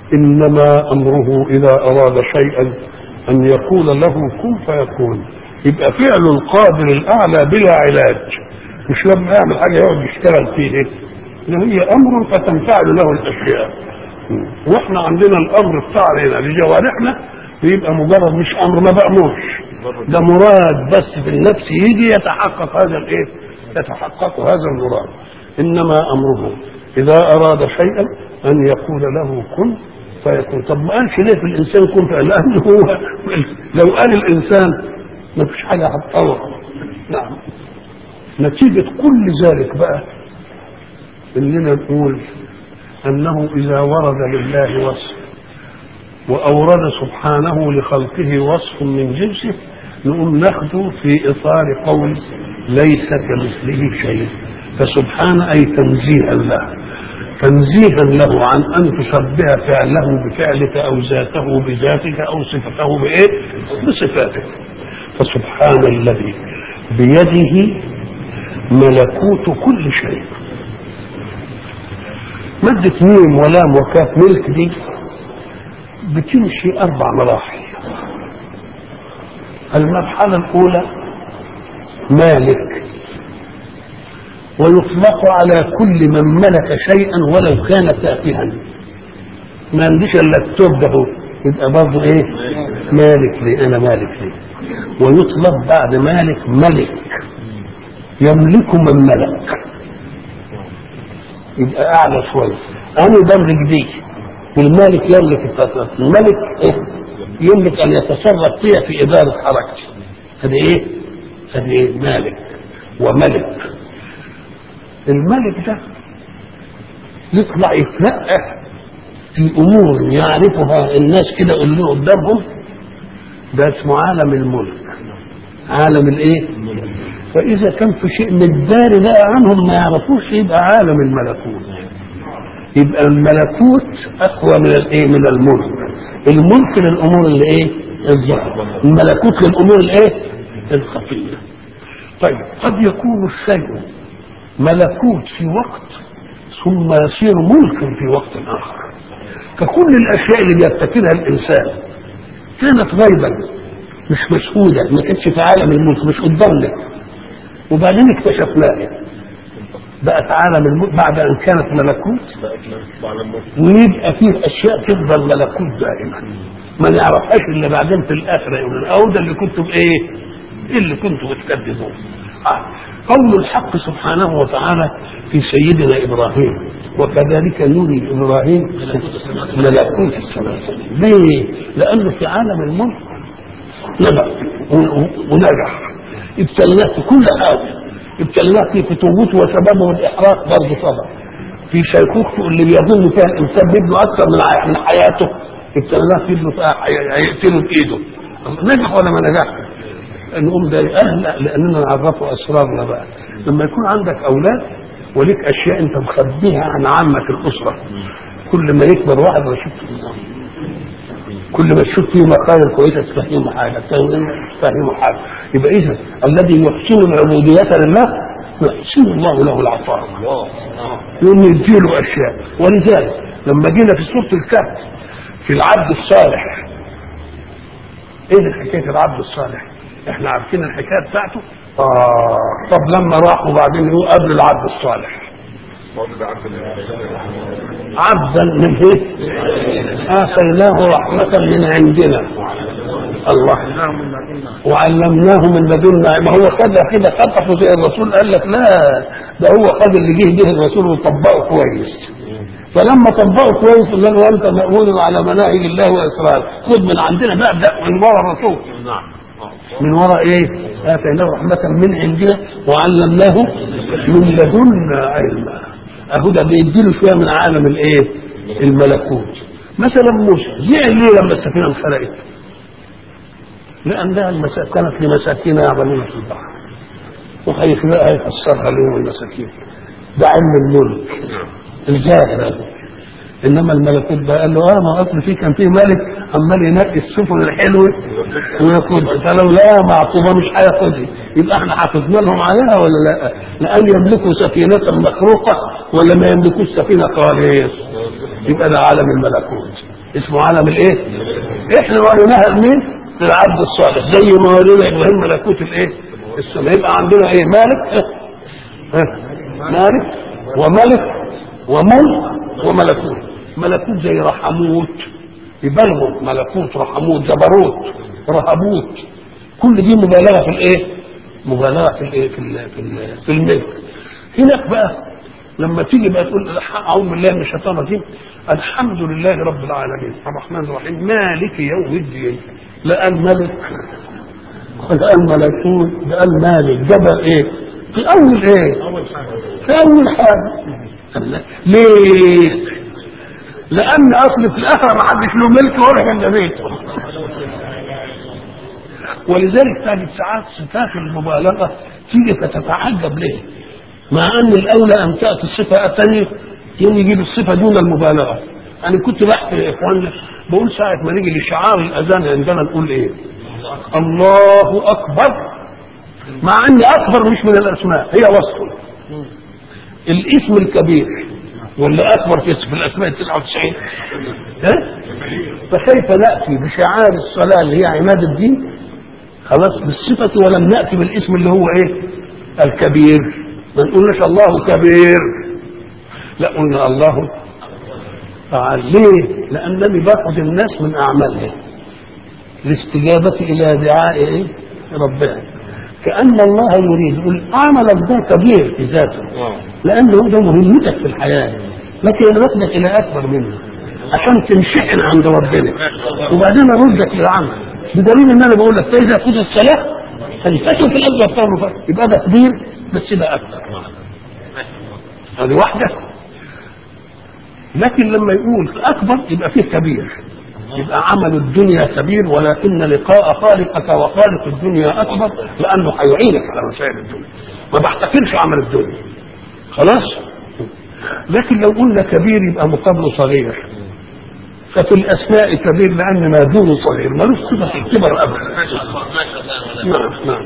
إنما أمره إذا أراد شيئا أن يقول له كن فيكون. يبقى فعل القادر الأعلى بلا علاج، مش لما يعمل حاجة يقعد يشتغل فيه، إن هي أمر فتنفعل له الأشياء. وإحنا عندنا الأمر بتاعنا لجوارحنا بيبقى مجرد مش أمر، ما بأمرش، ده مراد بس في النفس يجي يتحقق هذا الإيه؟ يتحقق هذا المراد. إنما أمره إذا أراد شيئا أن يقول له كن فيكون. طب ما قالش ليه في الإنسان كن فيكون؟ لأنه هو لو قال الإنسان ما فيش حاجة هتطور. نعم. نتيجة كل ذلك بقى إننا نقول أنه إذا ورد لله وصف وأورد سبحانه لخلقه وصف من جنسه نقوم ناخده في إطار قول ليس كمثله شيء، فسبحان أي تنزيها له، تنزيها له عن أن تشبه فعله بفعلك أو ذاته بذاتك أو صفته بإيه؟ بصفاتك. فسبحان الذي بيده ملكوت كل شيء. مادة ميم ولام وكاف ملك دي بتمشي 4 مراحل. المرحلة الأولى مالك، ويطلق على كل من ملك شيئا ولو كان تافها. ما عنديش الا التوب ده يبقى برضه ايه؟ مالك لي، انا مالك لي. ويطلق بعد مالك ملك، يملك من ملك، يبقى اعلى شويه. انا بملك دي، والمالك يملك التصرف. الملك إيه؟ يملك ان يتصرف فيها في اداره حركتي. هذا ايه؟ هذا ايه؟ مالك وملك. الملك ده يطلع يتنقح في امور يعرفها الناس كده اللي قدامهم، ده اسمه عالم الملك، عالم الايه؟ فاذا كان في شيء متداري بقى عنهم ما يعرفوش يبقى عالم الملكوت. يبقى الملكوت اقوى من الايه؟ من الملك. الملك للامور اللي ايه؟ الظاهره، الملكوت للامور الايه؟ الخفيه. طيب قد يكون الشيء ملكوت في وقت ثم يصير ملكا في وقت اخر، ككل الاشياء اللي بيبتكرها الانسان كانت غيبا مش مشهوده، ما كانتش في عالم الملك، مش قدامنا، وبعدين اكتشفناها بقت عالم الملك بعد ان كانت ملكوت. ويبقى فيه اشياء تفضل ملكوت دائما ما نعرفهاش الا بعدين في الاخره يقولون او ده اللي كنتوا بايه؟ اللي كنتوا بتكذبون. قول الحق سبحانه وتعالى في سيدنا إبراهيم وكذلك نري إبراهيم ملكوت السماوات. ليه؟ لأنه في عالم الملك نبأ ونجح، ابتلناه في كل حاجة، ابتلناه في فتوته وشبابه والإحراق برضه صبر، في شيخوخته اللي بيظن فيها الإنسان بابنه أكثر من حياته ابتلناه في ابنه هيقتله بإيده. نجح ولا ما نجحش؟ نقوم ده أهل لأننا نعرفوا أسرارنا بقى. لما يكون عندك أولاد وليك أشياء أنت مخبيها عن عامة الأسرة، كل ما يكبر واحد ويشوف كل ما تشوف فيه مقاييس كويسة تفهمه حاجة، تفهمه حاجة. يبقى إذا الذي يحسن العبودية لله يحسن الله له العطاء، يقوم يديله أشياء. ولذلك لما جينا في سورة الكهف في العبد الصالح، إيه حكاية العبد الصالح؟ احنا عارفين الحكايه بتاعته. طب لما راحوا بعدين يقول قبل العبد الصالح عبدا من ايه؟ اتيناه رحمه من عندنا الله وعلمناه من لدنا. ما هو خدها كده خطفه زي الرسول، قال لك لا ده هو خد اللي جه به الرسول وطبقه كويس. فلما طبقه كويس قال له انت مأمون على مناهج الله واسراره، خد من عندنا بقى ابدا من ورا الرسول. من وراء ايه؟ اتيناه رحمه من عندنا وعلمناه من لدنا علما. اهو ده بيديله شويه من عالم الايه؟ الملكوت. مثلا موسى زعل ليه لما السفينه انخرقت؟ لانها كانت لمساكين يعملون في البحر، وهيخلقها يفسرها لهم المساكين. ده علم الملك الظاهر. انما الملكوت ده قال له ما اصل فيه كان فيه ملك عمال ينقي السفن الحلوه وياخدها، فلو لا معقوبه مش هياخدها، يبقى احنا حافظنا لهم عليها ولا لا؟ لان يملكوا سفينه مخروقه ولا ما يملكوش سفينه خالص. يبقى ده عالم الملكوت، اسمه عالم الايه؟ احنا وريناها لمين؟ للعبد الصالح، زي ما ورينا ابراهيم ملكوت الايه؟ السماء. يبقى عندنا ايه؟ مالك، مالك وملك وملك وملكوت. ملكوت زي رحموت، يبالغوا، ملكوت، رحموت، جبروت، رهبوت، كل دي مبالغه في الايه؟ مبالغه في الايه؟ في الملك. هناك بقى لما تيجي بقى تقول اعوذ بالله من الشيطان الرجيم، الحمد لله رب العالمين الرحمن الرحيم مالك يوم الدين، لا الملك ولا الملكوت، ده المالك. جبل ايه؟ في اول ايه؟ في اول حاجه. ليه؟ لان اصل في الاخره ما حدش له ملك ولا كان بيته. ولذلك تجد ساعات صفات المبالغه تيجي فتتعجب ليه؟ مع ان الاولى ان تاتي الصفه ثانيه يجيب الصفه دون المبالغه. انا كنت بحكي يا اخواننا بقول ساعه ما نيجي لشعار الاذان عندنا نقول ايه؟ الله اكبر، مع ان اكبر مش من الاسماء، هي وصف الاسم الكبير ولا اكبر في الاسماء 99. فكيف ناتي بشعار الصلاه اللي هي عماد الدين خلاص بالصفه ولم ناتي بالاسم اللي هو ايه؟ الكبير. ما نقولش الله كبير، لا قلنا الله تعالى. ليه؟ لانني باخذ الناس من اعمالهم الاستجابه الى دعاء ربنا، كأن الله يريد يقول عملك ده كبير في ذاته لأنه ده مهمتك في الحياة، لكن أنا باخدك إلى أكبر منه عشان تنشحن عند ربنا وبعدين أردك للعمل. بدليل إن أنا بقول لك فإذا خذ الصلاة تنتشر في الأرض والطرف، يبقى ده كبير بس ده أكبر. هذه واحدة. لكن لما يقول أكبر يبقى فيه كبير، يبقى عمل الدنيا كبير، ولكن لقاء خالقك وخالق الدنيا اكبر، لانه هيعينك على مسائل الدنيا. ما بحتكرش عمل الدنيا خلاص. لكن لو قلنا كبير يبقى مقابله صغير، ففي الاسماء كبير لان ما دونه صغير ملوش صفه الكبر ابدا. نعم.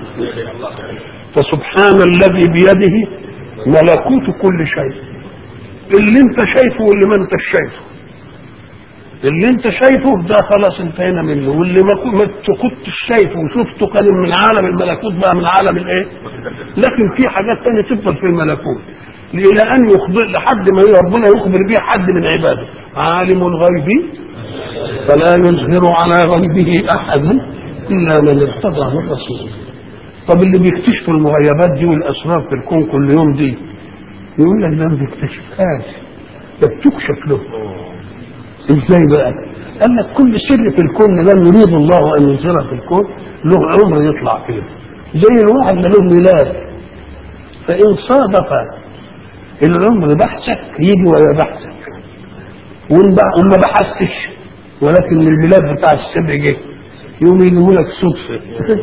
فسبحان الذي بيده ملكوت كل شيء، اللي انت شايفه واللي ما انت شايفه. اللي انت شايفه ده خلاص انتهينا منه، واللي ما كنتش شايفه وشفته كان من عالم الملكوت بقى من عالم الايه. لكن في حاجات ثانيه تفضل في الملكوت الى ان يخبر لحد ما ربنا يخبر بها حد من عباده. عالم الغيب فلا يظهر على غيبه احد الا من ارتضى من رسول. طب اللي بيكتشفوا المغيبات دي والاسرار في الكون كل يوم دي يقول لك ده ما بيكتشفهاش، ده بتكشف له. ازاي بقى؟ قال لك كل سر في الكون لم يريد الله ان يظهره في الكون له عمر يطلع فيه، زي الواحد ما له ميلاد، فان صادف العمر بحثك يجي ولا بحثك، وما بحثتش ولكن الميلاد بتاع السر جه يوم يجيبوا لك صدفه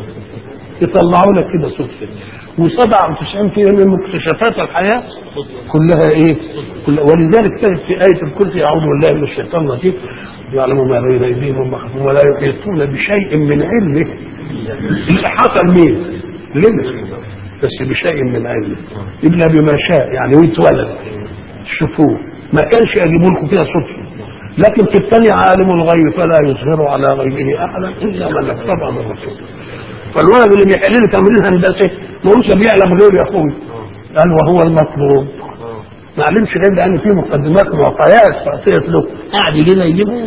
يطلعوا لك كده صدفه. و97% من مكتشفات الحياه كلها ايه؟ ولذلك تجد في آية الكرسي أعوذ بالله من الشيطان الرجيم يعلم ما بين أيديهم وما خلفهم ولا يحيطون بشيء من علمه. الإحاطة لمين؟ لنا بس بشيء من علمه، إلا بما شاء يعني ويتولد شوفوه، ما كانش يجيبوا لكم كده صدفة. لكن في الثانية عالم الغيب فلا يظهر على غيبه أحدا إلا من ارتضى من رسول. فالولد اللي بيحل لي تمرين هندسي ما هوش بيعلم غير يا اخوي، قال وهو المطلوب ما علمش غير لان في مقدمات معطيات فاعطيت له قاعد يجينا يجيبه.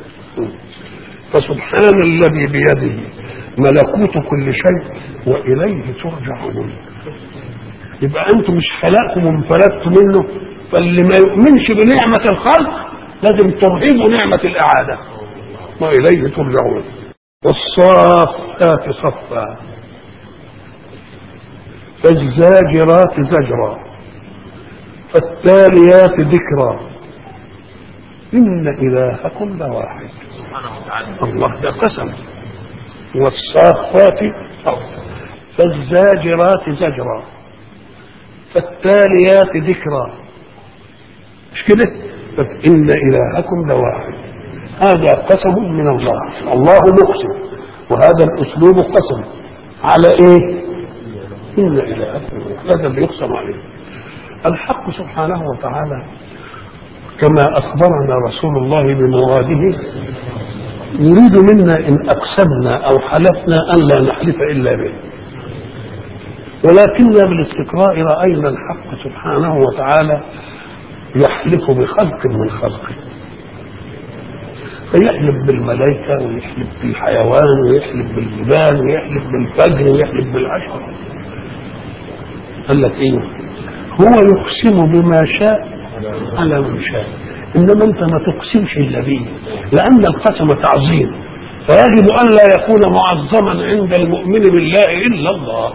فسبحان الذي بيده ملكوت كل شيء واليه ترجعون. يبقى انتم مش خلقكم وانفلتوا منه، فاللي ما يؤمنش بنعمه الخلق لازم ترهبوا نعمه الاعاده. واليه ترجعون. والصافات صفا فالزاجرات زجرا فالتاليات ذكرا إن إلهكم لواحد. الله ده قسم. والصافات صفا فالزاجرات زجرا فالتاليات ذكرا، مش كده؟ إن إلهكم لواحد. هذا قسم من الله، الله مقسم وهذا الاسلوب قسم على ايه؟ إن إلى هذا اللي يقسم عليه. الحق سبحانه وتعالى كما أخبرنا رسول الله بمراده يريد منا إن أقسمنا أو حلفنا أن لا نحلف إلا به، ولكننا بالاستقراء رأينا الحق سبحانه وتعالى يحلف بخلق من خلقه، فيحلف بالملائكة ويحلف بالحيوان ويحلف بالجبال ويحلف بالفجر ويحلف بالعشر. قال لك ايه؟ هو يقسم بما شاء على من شاء، انما انت ما تقسمش الا به، لان القسم تعظيم، فيجب ان لا يكون معظما عند المؤمن بالله الا الله.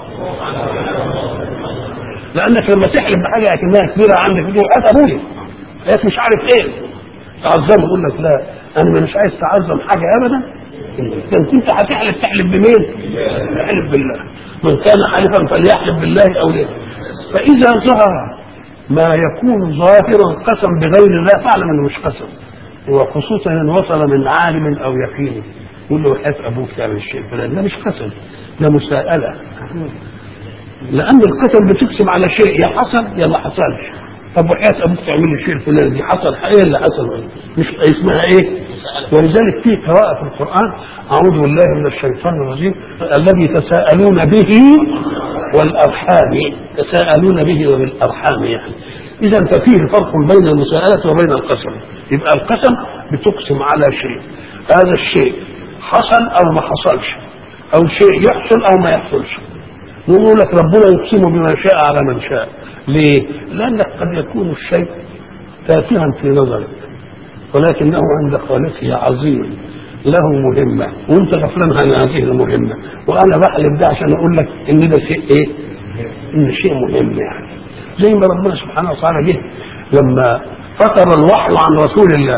لانك لما تحلف بحاجه اكنها كبيره عندك تقول ابويا هيك مش عارف ايه تعظمه، يقول لك لا انا مش عايز تعظم حاجه ابدا. انت هتحلف تحلف بمين؟ تحلف بالله. من كان حالفا فليحلف بالله او ليه. فاذا ظهر ما يكون ظاهرا قسم بغير الله فاعلم انه مش قسم، وخصوصا ان وصل من عالم او يقين يقول له حيث ابوك تعمل الشيء فلان، ده مش قسم، ده مساءله. لان القسم بتقسم على شيء يا حصل يا ما حصلش. طب وحياة ابوك تعمل الشيء الفلاني دي حصل حقيقة اللي حصل مش اسمها ايه؟ ولذلك في قراءة في القرآن اعوذ بالله من الشيطان الرجيم الذي تساءلون به والارحام، تساءلون به وبالارحام يعني. اذا ففيه فرق بين المساءلة وبين القسم. يبقى القسم بتقسم على شيء، هذا الشيء حصل او ما حصلش، او شيء يحصل او ما يحصلش. نقول لك ربنا يقسم بما شاء على من شاء. ليه؟ لأنك قد يكون الشيء تافها في نظرك ولكنه عند خالقه عظيم له مهمة، وانت غفلان عن هذه المهمة، وانا بحلف ده عشان اقول لك ان ده شيء ايه؟ ان شيء مهم يعني. زي ما ربنا سبحانه وتعالى جه لما فتر الوحي عن رسول الله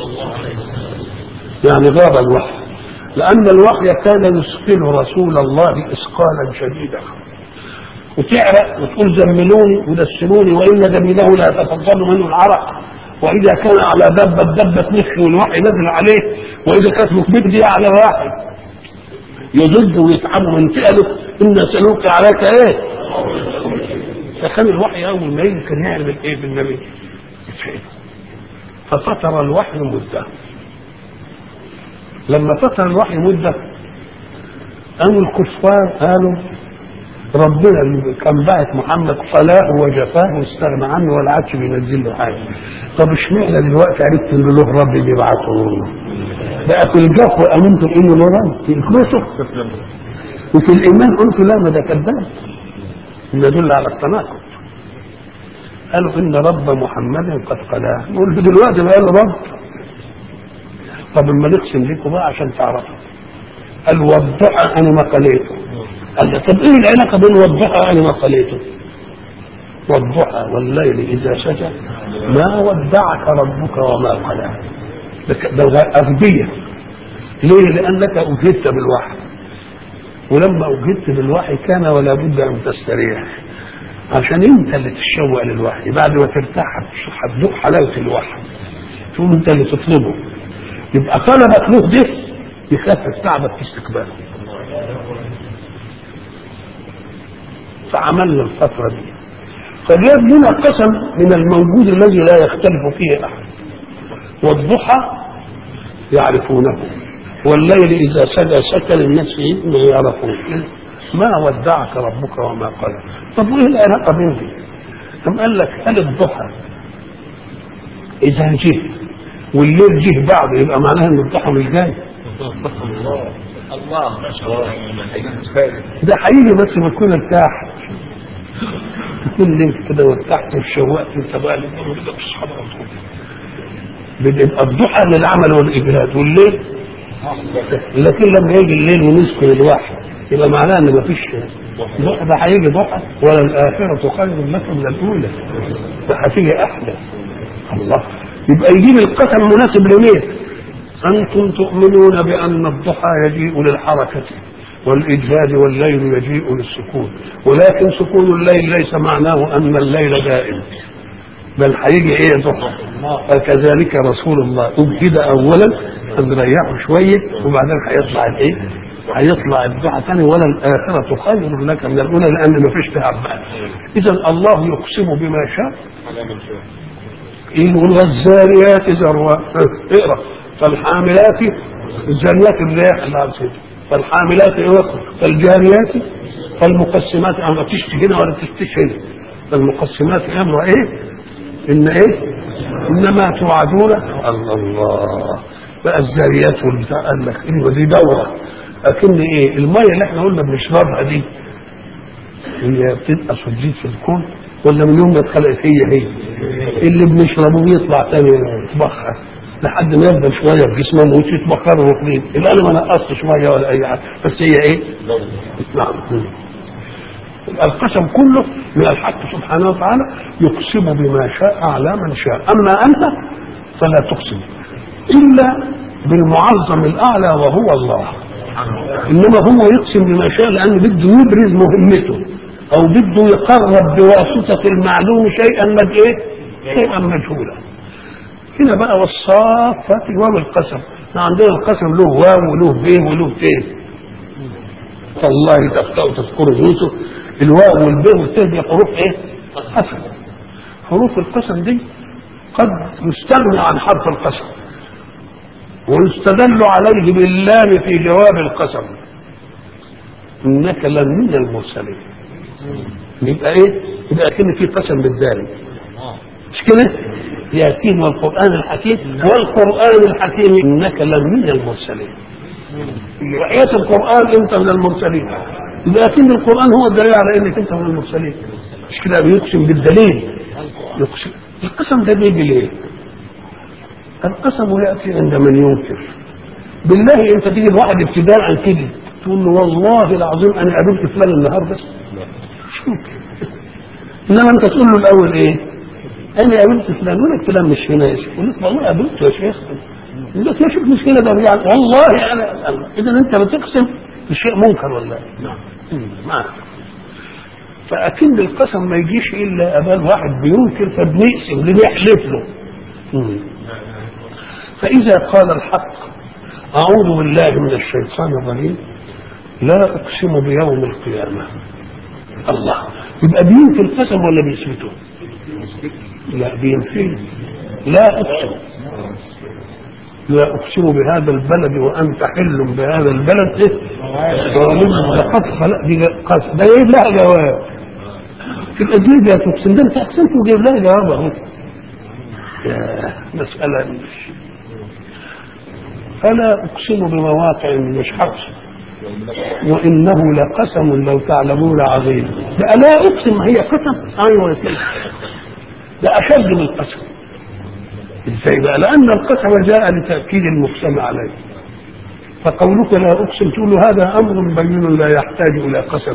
يعني غاب الوحي، لأن الوحي كان يثقل رسول الله إثقالا شديدا، وتعرق وتقول زملوني ودسلوني وإن دمينه لا يتفضل منه العرق، وإذا كان على دبة نخ والوحي نزل عليه، وإذا كانت مكبت دي على واحد يضد ويتعب من فئله إن سلوك عليك إيه؟ فكان الوحي أول ما يجي كان يعمل إيه بالنبي؟ ففتر الوحي مدة. لما فتر الوحي مدة قاموا الكفار قالوا ربنا اللي كان باعت محمد صلاه وجفاه واستغنى عنه ولا عادش بينزل له حاجه. طب اشمعنى دلوقتي عرفت ان له رب بيبعته له؟ بقى في الجفو امنتم انه له رب في الكتب وفي الايمان قلتوا لا ما ده كذاب، ان يدل على التناقض. قالوا ان رب محمد قد قلاه، نقول دلوقتي بقى له رب. طب اما نقسم لكم بقى عشان تعرفوا. قال والضحى انا ما قليته. قال طب ايه العلاقه بين والضحى انا ما قليته؟ والضحى والليل اذا سجى ما ودعك ربك وما قلاه. ده اغبيه. ليه؟ لانك اجهدت بالوحي، ولما اجهدت بالوحي كان ولا بد ان تستريح عشان انت اللي تتشوق للوحي. بعد ما ترتاح هتذوق حلاوه الوحي، تقوم انت اللي تطلبه. يبقى طلبك له ده يخفف تعبك في استقباله. فعملنا الفترة دي فجاب لنا قسم من الموجود الذي لا يختلف فيه أحد. والضحى يعرفونه والليل إذا سجى سكن الناس ما يعرفون. ما ودعك ربك وما قال. طب وإيه العلاقة بينهم؟ ثم قال لك هل الضحى إذا جه والليل جه بعده يبقى معناها إن الضحى مش جاي؟ الله ما شاء الله. ده حقيقي بس ما تكون ارتاح، تكون ليل كده وارتحت وشوقت انت بقى كده تصحى بيبقى الضحى للعمل والاجهاد والليل. لكن لما يجي الليل ونسكن الواحد يبقى معناه ان ما فيش ضحى. ده هيجي ضحى ولا الاخره خير لكم من الاولى، ده هتيجي احلى. الله يبقى يجيب القسم مناسب لمين؟ أنتم تؤمنون بأن الضحى يجيء للحركة والإجهاد والليل يجيء للسكون، ولكن سكون الليل ليس معناه أن الليل دائم، بل هيجي إيه ضحى. فكذلك رسول الله أجهد أولا هنريحه شوية وبعدين هيطلع الإيه هيطلع الدعاء ثاني ولا الآخرة خير لك من الأولى لأن ما فيش فيها بقى. إذا الله يقسم بما شاء يقول والزاريات ذروا اقرأ فالحاملات الزاريات الرياح اللي عارفين فالحاملات فالجاريات فالمقسمات ما تشتي هنا ولا تشتي هنا فالمقسمات أمر إيه إن إيه إنما توعدون الله بقى الزاريات والبتاع قال لك إيه ودي دورة لكن إيه المية اللي إحنا قلنا بنشربها دي هي بتبقى صديق في الكون ولا من يوم ما اتخلقت هي اللي بنشربه بيطلع تاني يتبخر لحد ما يفضل شويه في جسمه ويتبخر ويقلين يبقى انا ما نقصتش ميه ولا اي حاجه بس هي ايه؟ نعم القسم كله من الحق سبحانه وتعالى يقسم بما شاء على من شاء اما انت فلا تقسم الا بالمعظم الاعلى وهو الله انما هو يقسم بما شاء لانه بده يبرز مهمته او بده يقرب بواسطه المعلوم شيئا مجهولا. هنا بقى والصافات واو القسم عندنا القسم له واو وله ب وله ت فالله تذكر يوسف الواو والب والت دي حروف ايه؟ قسم. حروف القسم دي قد يستغنى عن حرف القسم ويستدل عليه باللام في جواب القسم انك لمن المرسلين يبقى ايه؟ يبقى كده في قسم بالدال مش كده؟ ياتين والقران الحكيم والقران الحكيم انك لمن المرسلين وحياة القران انت من المرسلين لكن القران هو الدليل على انك انت من المرسلين مش كده بيقسم بالدليل يقسم. القسم ده بيجي ليه؟ القسم ياتي عند من ينكر بالله انت تيجي لواحد ابتداء عن كده تقول له والله العظيم انا قابلت فلان النهارده مش ممكن انما انت تقول له الاول ايه؟ انا قابلت فلان ولا الكلام مش هنا يا شيخ يقول لك والله قابلته يا شيخ يقول لك يا شيخ مش كده ده يعني والله انا اذا انت بتقسم بشيء منكر ولا نعم ما فاكيد القسم ما يجيش الا قبل واحد بينكر فبنقسم اللي بيحلف له فاذا قال الحق اعوذ بالله من الشيطان الرجيم لا اقسم بيوم القيامه الله يبقى بينكر القسم ولا بيثبته؟ لا بينفيه لا اقسم لا اقسم بهذا البلد وانت حل بهذا البلد لقد خلق دي قسم ده جايب لها جواب في الادويه يا تقسم ده انت اقسمت وجايب لها جواب اهو يا مساله فلا اقسم بمواقع مش حقسم وانه لقسم لو تعلمون عظيم ده لا اقسم هي قسم ايوه يا سيدي ده اشد من القسم ازاي بقى؟ لان القسم جاء لتاكيد المقسم عليه فقولك لا اقسم تقول هذا امر بين لا يحتاج الى قسم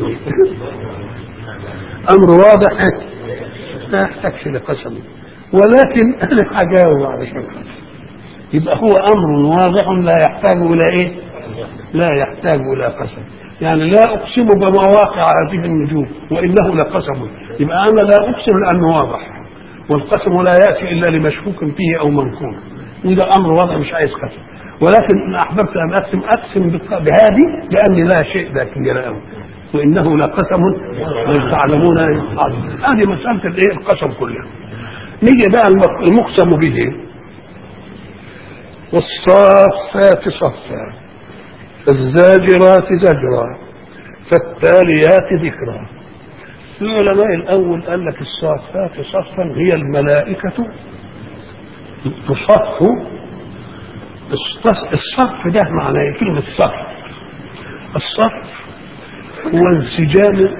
امر واضح لا يحتاجش لقسم ولكن انا هجاوب على شيء يبقى هو امر واضح لا يحتاج الى ايه؟ لا يحتاج الى قسم يعني لا اقسم بمواقع هذه النجوم وانه لقسم يبقى انا لا اقسم لانه واضح والقسم لا ياتي الا لمشكوك فيه او منكور وده امر واضح مش عايز قسم ولكن ان احببت ان اقسم بهذه لاني لا شيء لكن له وانه لقسم لو تعلمون هذه مساله الايه القسم كلها. نيجي بقى المقسم به والصافات صفا الزاجرات زجرا فالتاليات ذكرا. العلماء الاول قال لك الصافات صفا هي الملائكه تصف. الصف ده معناه كلمه صف الصف هو انسجام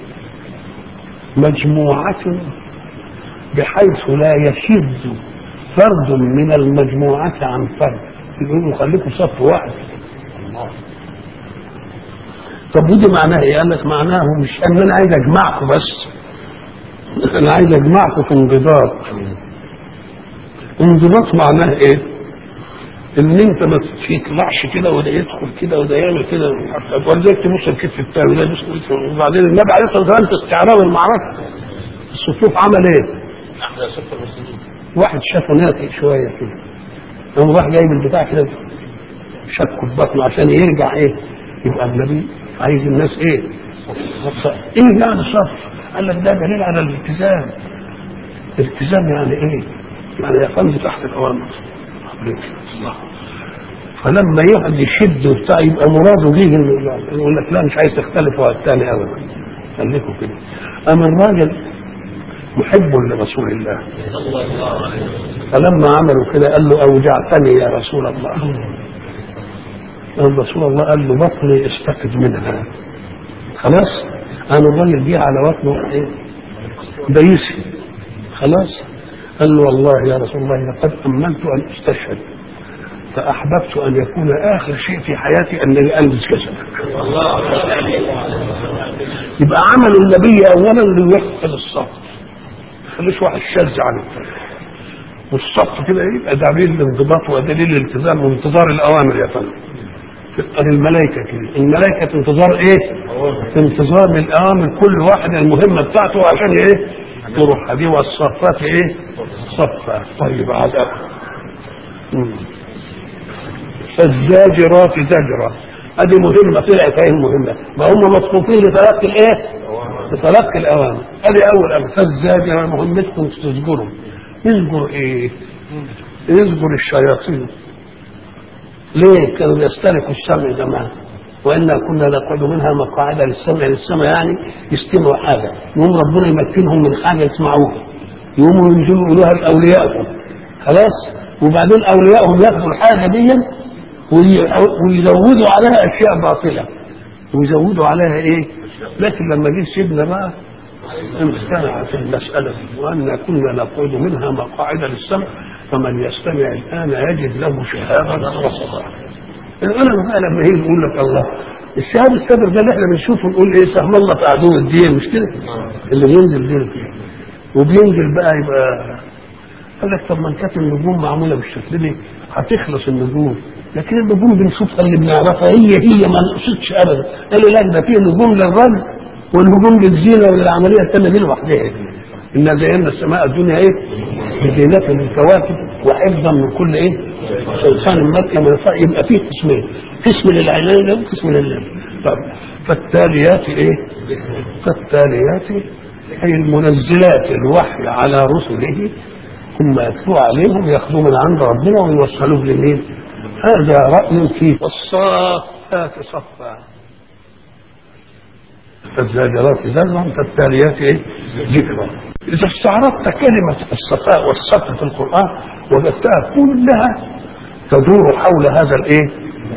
مجموعه بحيث لا يشد فرد من المجموعه عن فرد يقولوا خليكم صف واحد. طب ودي معناها ايه؟ قال لك معناه مش ان انا عايز اجمعكم بس انا عايز اجمعكم في انضباط. انضباط معناه ايه؟ ان انت ما تطلعش كده وده يدخل كده وده يعمل كده ولذلك تبص الكتف الثاني وبعدين النبي عليه الصلاه والسلام في استعراض المعركه الصفوف عمل ايه؟ واحد شافه ناتئ شويه كده قام راح جايب البتاع كده شكه في بطنه عشان يرجع ايه؟ يبقى النبي عايز الناس ايه؟ ايه يعني صبر؟ قال لك ده دليل على الالتزام. الالتزام يعني ايه؟ يعني يقوم تحت الاوامر. فلما يقعد يشد وبتاع يبقى مراده ليه يقول لك لا مش عايز تختلف على الثاني ابدا، خليكم كده. اما الراجل محب لرسول الله فلما عملوا كده قال له اوجعتني يا رسول الله. رسول الله قال له بطني استفد منها. خلاص انا الراجل جه على بطنه ايه؟ بيسي. خلاص قال له والله يا رسول الله لقد امنت ان استشهد فاحببت ان يكون اخر شيء في حياتي انني البس جسدك. يبقى عمل النبي اولا ليحفظ الصف، ما يخليش واحد شاذ عن الطريق، والصف كده يبقى دليل الانضباط ودليل الالتزام وانتظار الاوامر يا فندم. الملائكه كده، الملائكه انتظار ايه؟ انتظار الاوامر، كل واحد المهمه بتاعته عشان ايه؟ يروح. دي والصفات ايه؟ صفا. طيب عذاب. فالزاجرات زجرة، هذه مهمة طلعت هي المهمة، ما هم مصفوفين لتلقي الايه؟ لتلقي الأوامر. هذه أول أمر. فالزاجرة مهمتكم تزجروا. يزجر ايه؟ يزجر الشياطين. ليه؟ كانوا يسترقوا السمع زمان، وإنا كنا نقعد منها مقاعد للسمع يعني يستمعوا حاجة، يوم ربنا يمكنهم من حاجة يسمعوها، يوموا ينزلوا يقولوها لأوليائهم. خلاص؟ وبعدين أوليائهم ياخذوا الحاجة دي ويزودوا عليها اشياء باطله، ويزودوا عليها ايه؟ لكن لما جه سيدنا بقى امتنع في المساله دي، وان كنا نقعد منها مقاعد للسمع فمن يستمع الان يجد له شهابا رصدا. العلماء بقى لما يجي يقول لك الله الشهاب الصدر ده اللي احنا بنشوفه نقول ايه؟ سهم الله في عدو الدين، مش كده؟ اللي بينزل دين فيه وبينزل بقى يبقى قال لك طب ما كانت النجوم معموله بالشكل دي هتخلص النجوم، لكن النجوم بنشوفها اللي بنعرفها هي ما نقصدش ابدا. قال لي لا ده في نجوم للرمل والنجوم للزينه وللعمليه الثانيه دي لوحدها. إنا زينا السماء الدنيا ايه؟ بزينة الكواكب وحفظا من كل ايه؟ شيطان المرء من الصائم. يبقى فيه قسمين، قسم للعلم وقسم لله. طب فالتاليات ايه؟ فالتاليات هي المنزلات الوحي على رسله ثم يتلو عليهم ياخذوا من عند ربنا ويوصلوه لمين؟ هذا رأي فيه. والصافات صفا فالزاجرات زجرا فالتاليات ايه؟ ذكرا. اذا استعرضت كلمة الصفاء والصف في القرآن وجدتها كلها تدور حول هذا الايه؟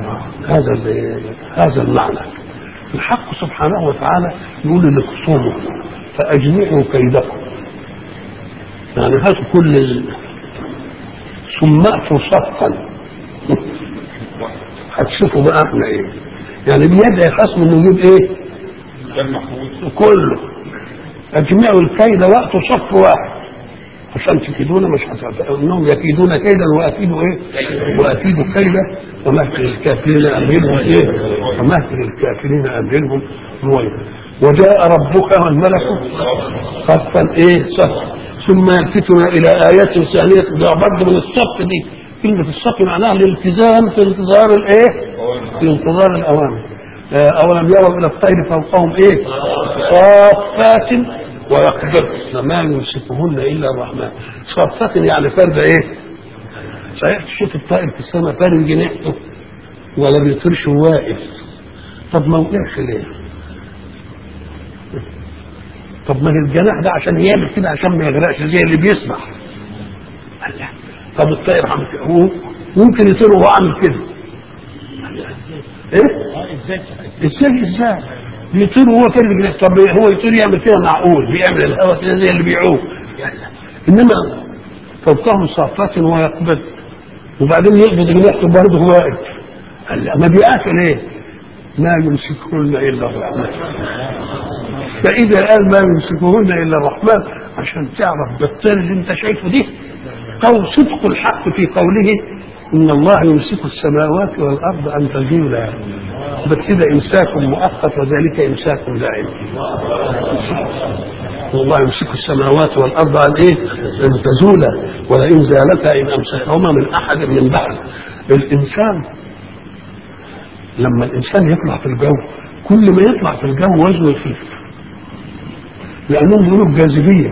هذا المعنى. الحق سبحانه وتعالى يقول لخصومه فأجمعوا كيدكم، يعني هاتوا كل ثم أتوا صفا. هتشوفوا بقى احنا ايه؟ يعني بيدعي خصم انه يجيب ايه؟ كله. اجمعوا الكيد وقتوا صف واحد عشان تكيدون، مش انهم يكيدون كيدا واكيدوا ايه؟ واكيدوا كيدا ومهل الكافرين امهلهم ايه؟ ومهل الكافرين امهلهم رويدا. وجاء ربك والملك صفا ايه؟ صف. ثم يلفتنا الى ايات ثانيه ده برضه من الصف دي. كلمه الصف معناها الالتزام في انتظار الايه؟ في انتظار الاوامر. أولم يروا إلى الطير فوقهم إيه؟ صافات ويقبضن ما يمسكهن إلا الرحمن. صافات يعني فرد إيه؟ صحيح تشوف الطائر في السماء فارد جناحه ولا بيطيرش واقف. طب ما وقعش ليه؟ طب ما الجناح ده عشان يعمل كده عشان ما يغرقش زي اللي بيسبح. طب الطائر ممكن يطير وهو عامل كده. ايه؟ ازاي بيطير وهو كده؟ طب هو يطير يعمل كده معقول؟ بيعمل الهواء كده زي اللي بيعوم. انما فوقهم صافات ويقبض وبعدين يقبض جناحه برضه هو واقف. ما بيقاتل ايه؟ ما يمسكهن الا الرحمن. فاذا قال ما يمسكهن الا الرحمن عشان تعرف بالطير اللي انت شايفه دي قول صدق الحق في قوله إن الله يمسك السماوات والأرض أن تزولا، بس كده إمساك مؤقت وذلك إمساك دائم. والله يمسك السماوات والأرض أن إيه؟ أن تزولا ولئن زالتا إن أمسكهما من أحد من بعد. الإنسان لما الانسان يطلع في الجو كل ما يطلع في الجو وزنه يخف، لانهم بيقولوا الجاذبيه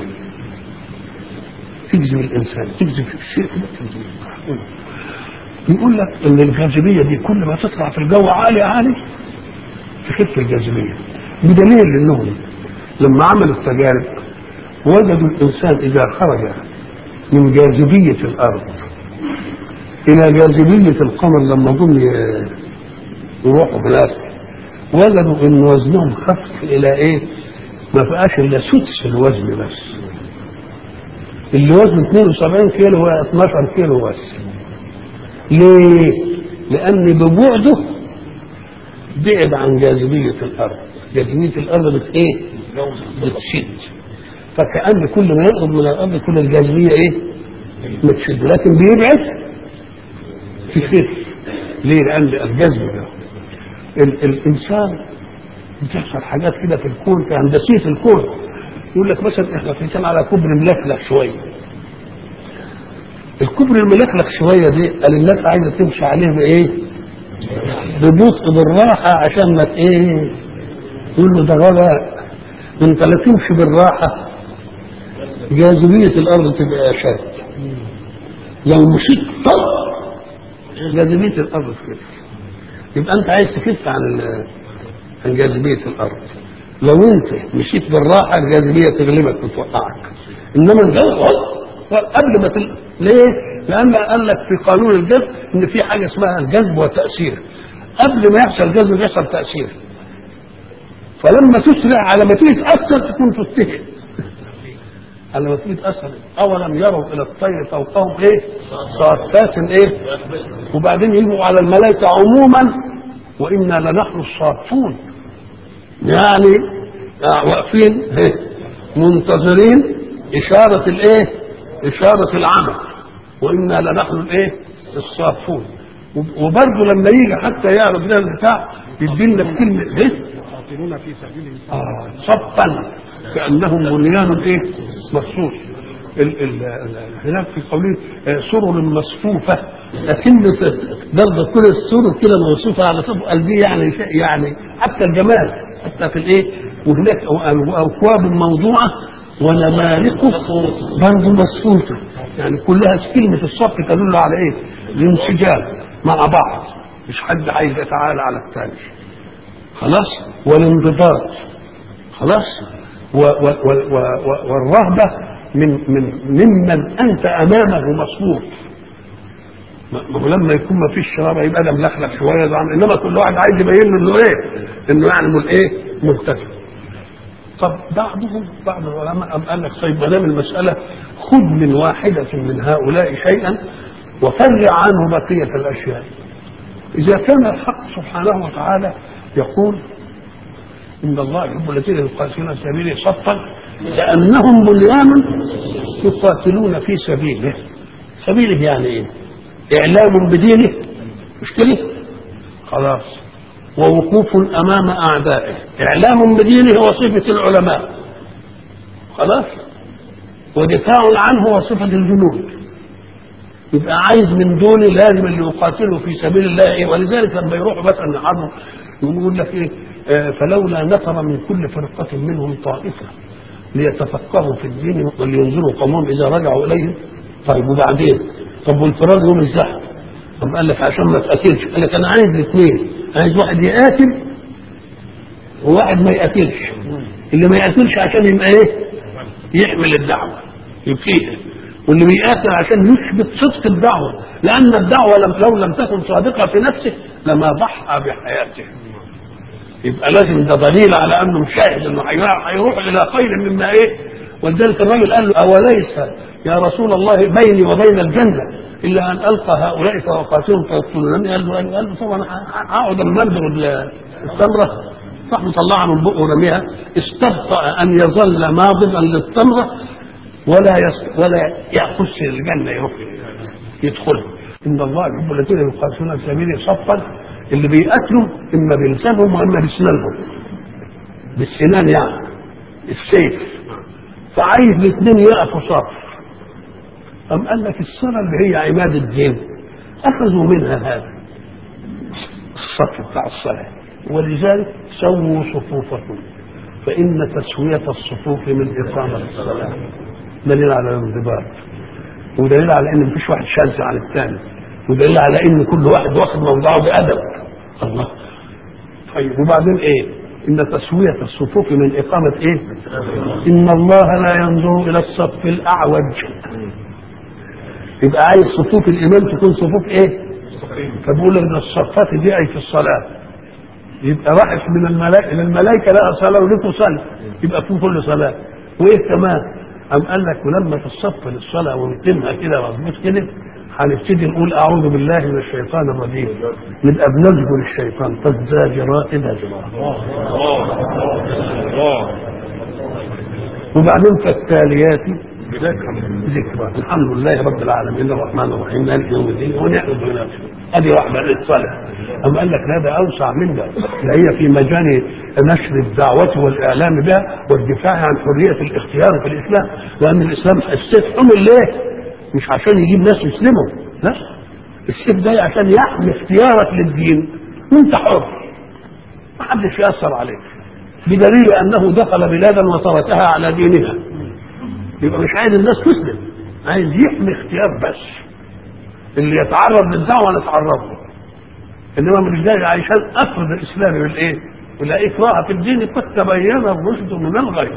تجذب الانسان، تجذب الشيء تجذب. يقول لك ان الجاذبيه دي كل ما تطلع في الجو عالي عالي تخف الجاذبيه، بدليل انهم لما عملوا التجارب وجدوا الانسان اذا خرج من جاذبيه الارض الى جاذبيه القمر لما هم يروحوا هناك وجدوا ان وزنهم خف الى ايه؟ ما بقاش الا سدس الوزن بس، اللي وزنه 72 كيلو هو 12 كيلو بس. ليه؟ لان ببعده بعد عن جاذبيه الارض، جاذبيه الارض ايه؟ بتشد، فكأن كل ما يقرب من الارض كل الجاذبيه ايه؟ بتشد، لكن بيبعد تخف. ليه؟ لان الجذب ده الانسان بتحصل حاجات كده في الكون، في هندسيه الكون. يقول لك مثلا احنا في على كوبري ملكلك شويه، الكوبري الملكلك شويه دي قال الناس عايزه تمشي عليه بايه؟ ببطء بالراحه عشان ما ايه؟ يقول له ده غباء، انت لا تمشي بالراحه جاذبيه الارض تبقى اشد، لو مشيت طب جاذبيه الارض تخف، يبقى انت عايز تخف عن جاذبيه الارض. لو انت مشيت بالراحه الجاذبيه تغلبك وتوقعك، انما الجو قبل ما ليه؟ لان قال لك في قانون الجذب ان في حاجه اسمها الجذب والتاثير، قبل ما يحصل جذب يحصل تاثير، فلما تسرع على ما تيجي تاثر تكون في السكن، على ما تيجي تاثر. اولم يروا الى الطير فوقهم ايه؟ صافات ايه؟ وبعدين يجوا على الملائكه عموما وانا لنحن الصافون، يعني واقفين منتظرين اشاره الايه؟ اشاره العمل، وانا لنحن الايه؟ الصافون. وبرضه لما يجي حتى يعرض لنا البتاع يدينا بكلمه ايه؟ يقاتلون في سبيل صفا كانهم بنيان ايه؟ مرصوص. هناك في قوله سرر مصفوفه، لكن برضه كل السرر كده موصوفه على صف قلبي، يعني حتى الجمال حتى في الايه؟ وهناك اكواب موضوعه ونمارق برضه مصفوفه، يعني كلها كلمه الصف تدل على ايه؟ الانسجام مع بعض، مش حد عايز يتعالى على الثاني، خلاص؟ والانضباط، خلاص؟ والرهبه ممن انت امامه مصفوف. ما هو لما يكون ما فيش شراب يبقى ده ملخلخ شويه، انما كل واحد عايز يبين له انه ايه؟ انه يعني ايه؟ ملتزم. طب بعض العلماء قال لك طيب ما دام المساله خذ من واحده من هؤلاء شيئا وفرع عنه بقيه الاشياء. اذا كان الحق سبحانه وتعالى يقول ان الله يحب الذين يقاتلون في سبيله صفا لانهم بنيان يقاتلون في سبيله. سبيله يعني ايه؟ اعلام بدينه، مش كده؟ خلاص. ووقوف امام اعدائه، اعلام بدينه وصفه العلماء، خلاص. ودفاع عنه وصفه الجنود. يبقى عايز من دول لازم اللي يقاتلوا في سبيل الله ايه؟ ولذلك لما يروحوا مثلا يحاربوا يقول لك ايه؟ فلولا نفر من كل فرقه منهم طائفه ليتفقهوا في الدين ولينذروا قومهم اذا رجعوا اليهم. طيب وبعدين؟ طب والفرار يوم الزحف؟ طب قال لك عشان ما تقاتلش، قال لك انا عايز الاثنين، عايز واحد يقاتل وواحد ما يقاتلش. اللي ما يقاتلش عشان يبقى ايه؟ يحمل الدعوه يبقيها، واللي بيقاتل عشان يثبت صدق الدعوه، لان الدعوه لو لم تكن صادقه في نفسه لما ضحى بحياته. يبقى لازم ده دليل على انه مشاهد انه هيروح الى خير مما ايه. ولذلك الرجل قال له اوليس يا رسول الله بيني وبين الجنه الا ان القى هؤلاء فاقاتلهم فيقتلونني؟ قال له طبعا هقعد اما اضرب التمره، راح مطلعها من بقه ورميها، استبطأ ان يظل ماضبا للتمره ولا يخش الجنه يروح يدخل. ان الله يحب الذين يقاتلون في سبيله صفا، اللي بيقاتلوا اما بلسانهم واما بسنانهم، بالسنان يعني السيف، فعايز الاثنين يقفوا صف. أم قال لك الصلاة اللي هي عماد الدين أخذوا منها هذا الصف بتاع الصلاة. ولذلك سووا صفوفكم فإن تسوية الصفوف من إقامة الصلاة. دليل على الانضباط، ودليل على إن مفيش واحد شاذ عن الثاني، ودليل على إن كل واحد واخد موضعه بأدب. الله. طيب وبعدين إيه؟ إن تسوية الصفوف من إقامة إيه؟ إن الله لا ينظر إلى الصف الأعوج. يبقى عايز صفوف الإمام تكون صفوف إيه؟ فبقول إن الصفات دي أي في الصلاة. يبقى راحت من الملائكة لها صلاة ولكم صلاة، يبقى في كل صلاة. وإيه كمان؟ أم قال لك ولما تصف للصلاة ونتمها كده مظبوط كده هنبتدي نقول أعوذ بالله من الشيطان الرجيم، نبقى بنزجر الشيطان فالزاجرات زجرا. وبعدين فالتاليات ذكرى. الحمد لله رب العالمين الرحمن الرحيم مالك يوم الدين ونعبد ونعبد. هذه واحدة للصلاة. أما قال لك هذا أوسع من ده، هي في مجال نشر الدعوة والإعلام بها والدفاع عن حرية الاختيار في الإسلام، لأن الإسلام السيف حمل ليه؟ مش عشان يجيب ناس يسلموا، لا، السيف ده عشان يحمي اختيارك للدين وانت حر ما حدش يأثر عليك، بدليل أنه دخل بلادا وتركها على دينها. يبقى مش عايز الناس تسلم، عايز يحمي اختيار بس. اللي يتعرض للدعوة نتعرض له، انما مش جاي عشان افرض الاسلام بالايه؟ ولا اكراه في الدين قد تبين الرشد من الغي.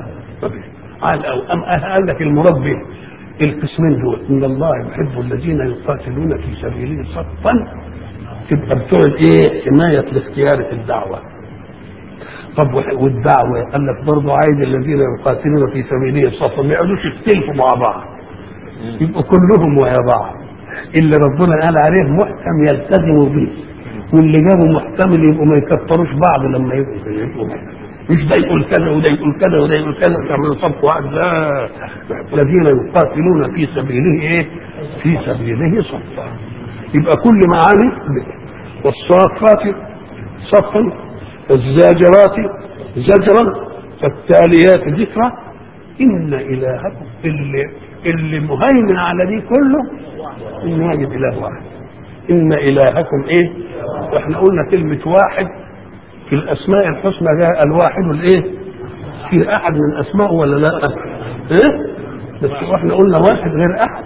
قال لك المراد به القسمين دول، ان الله يحب الذين يقاتلون في سبيله صفا، تبقى بتوع الايه؟ حمايه الاختيار في الدعوه. طب والدعوه قال لك برضه عايز الذين يقاتلون في سبيله صفا ما يقعدوش يختلفوا مع بعض، يبقوا كلهم ويا بعض. اللي ربنا قال عليه محكم يلتزموا به، واللي جابوا محتمل يبقوا ما يكفروش بعض لما يبقوا مش ده يقول كذا وده يقول كذا وده يقول كذا تعملوا صف واحد. لا، الذين يقاتلون في سبيله ايه؟ في سبيله صفا. يبقى كل معاني والصافات صفا، الزاجرات زجرا، فالتاليات ذكرى. ان الهكم اللي مهيمن على دي كله ان يجد اله واحد. ان الهكم ايه؟ واحنا قلنا كلمه واحد في الاسماء الحسنى جاء الواحد الايه؟ في احد من اسمائه ولا لا؟ ايه؟ بس احنا قلنا واحد غير احد.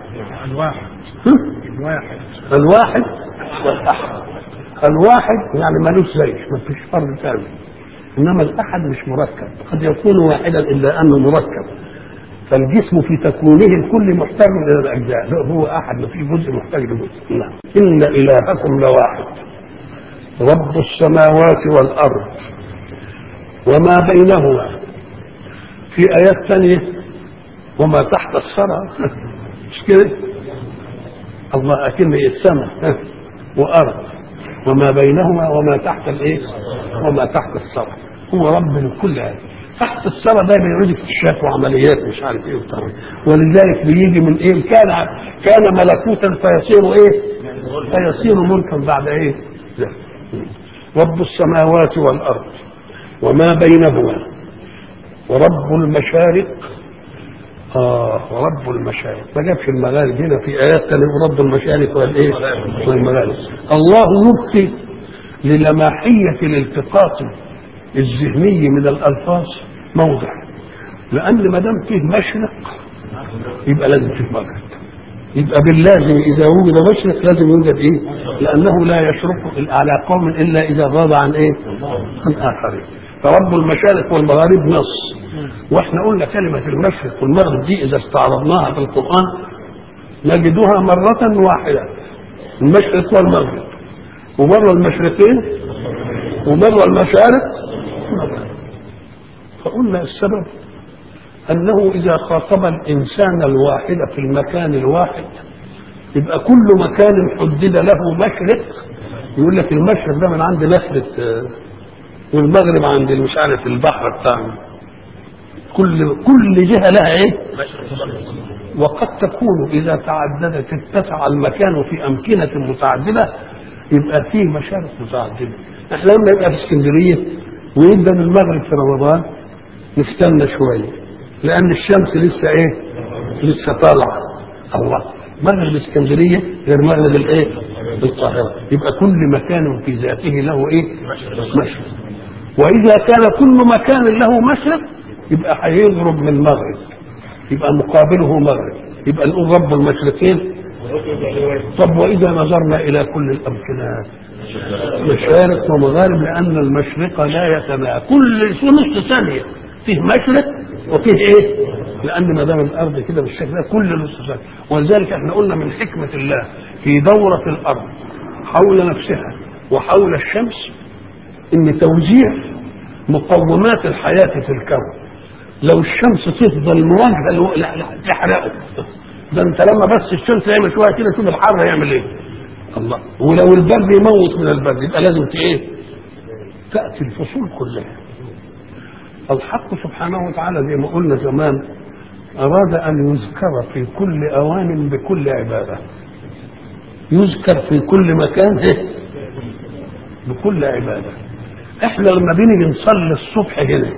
الواحد والاحد. الواحد يعني مالوش زي، ما فيش فرد ثاني، انما الاحد مش مركب، قد يكون واحدا الا انه مركب، فالجسم في تكوينه الكل محتاج الى الاجزاء، لا هو احد ما في جزء محتاج لجزء. نعم. ان الهكم لواحد رب السماوات والارض وما بينهما. في ايات ثانيه وما تحت الثرى مش كده؟ الله اكن السماء وارض وما بينهما وما تحت الايه؟ وما تحت الثرى. هو رب الكل هذا. تحت الثرى ده بيريد اكتشاف وعمليات مش عارف ايه وبتاع، ولذلك بيجي من ايه؟ كان ملكوتا فيصير ايه؟ فيصير ملكا بعد ايه؟ لا. رب السماوات والارض وما بينهما ورب المشارق. ورب المشارق ما جابش المغارب هنا في ايات ثانيه، رب المشارق والايه؟ والمغارب. الله يبقي للماحيه الالتقاط الذهني من الالفاظ موضع، لان ما دام فيه مشرق يبقى لازم فيه مغرب، يبقى باللازم اذا وجد مشرق لازم يوجد ايه؟ لانه لا يشرق على قوم الا اذا غاب عن ايه؟ عن اخرين. فرب المشارق والمغارب نص. واحنا قلنا كلمه المشرق والمغرب دي اذا استعرضناها في القران نجدها مره واحده، المشرق والمغرب، ومره المشرقين ومره المشارق. فقلنا السبب أنه إذا خاطب الإنسان الواحد في المكان الواحد يبقى كل مكان حدد له مشرق، يقول لك المشرق ده من عند نخلة والمغرب عند مش عارف البحر بتاعنا. كل جهة لها إيه؟ وقد تكون إذا تعددت اتسع المكان في أمكنة متعددة يبقى فيه مشارق متعددة. احنا لما يبقى في اسكندرية ويبدأ من المغرب في رمضان نستنى شوية لأن الشمس لسه إيه؟ لسه طالعة. الله، مغرب اسكندرية غير مغرب الإيه؟ القاهرة. يبقى كل مكان في ذاته له ايه؟ مشرق. واذا كان كل مكان له مشرق يبقى هيغرب من المغرب، يبقى مقابله مغرب، يبقى نقول رب المشرقين. طب واذا نظرنا الى كل الامكنات مشارق ومغارب، لان المشرق لا يتناهى، كل نص ثانيه فيه مشرق وفيه ايه؟ لان ما دام الارض كده بالشكل ده كل نص ثانيه. ولذلك احنا قلنا من حكمه الله في دوره الارض حول نفسها وحول الشمس ان توزيع مقومات الحياه في الكون. لو الشمس تفضل مواجهه لا تحرقه، ده انت لما بس الشمس يعمل شويه كده شوف الحر يعمل ايه. الله. ولو البرد يموت من البرد يبقى لازم ايه؟ تاتي الفصول كلها. الحق سبحانه وتعالى زي ما قلنا زمان اراد ان يذكر في كل اوان بكل عباده، يذكر في كل مكان بكل عباده. احنا لما بنيجي نصلي الصبح هنا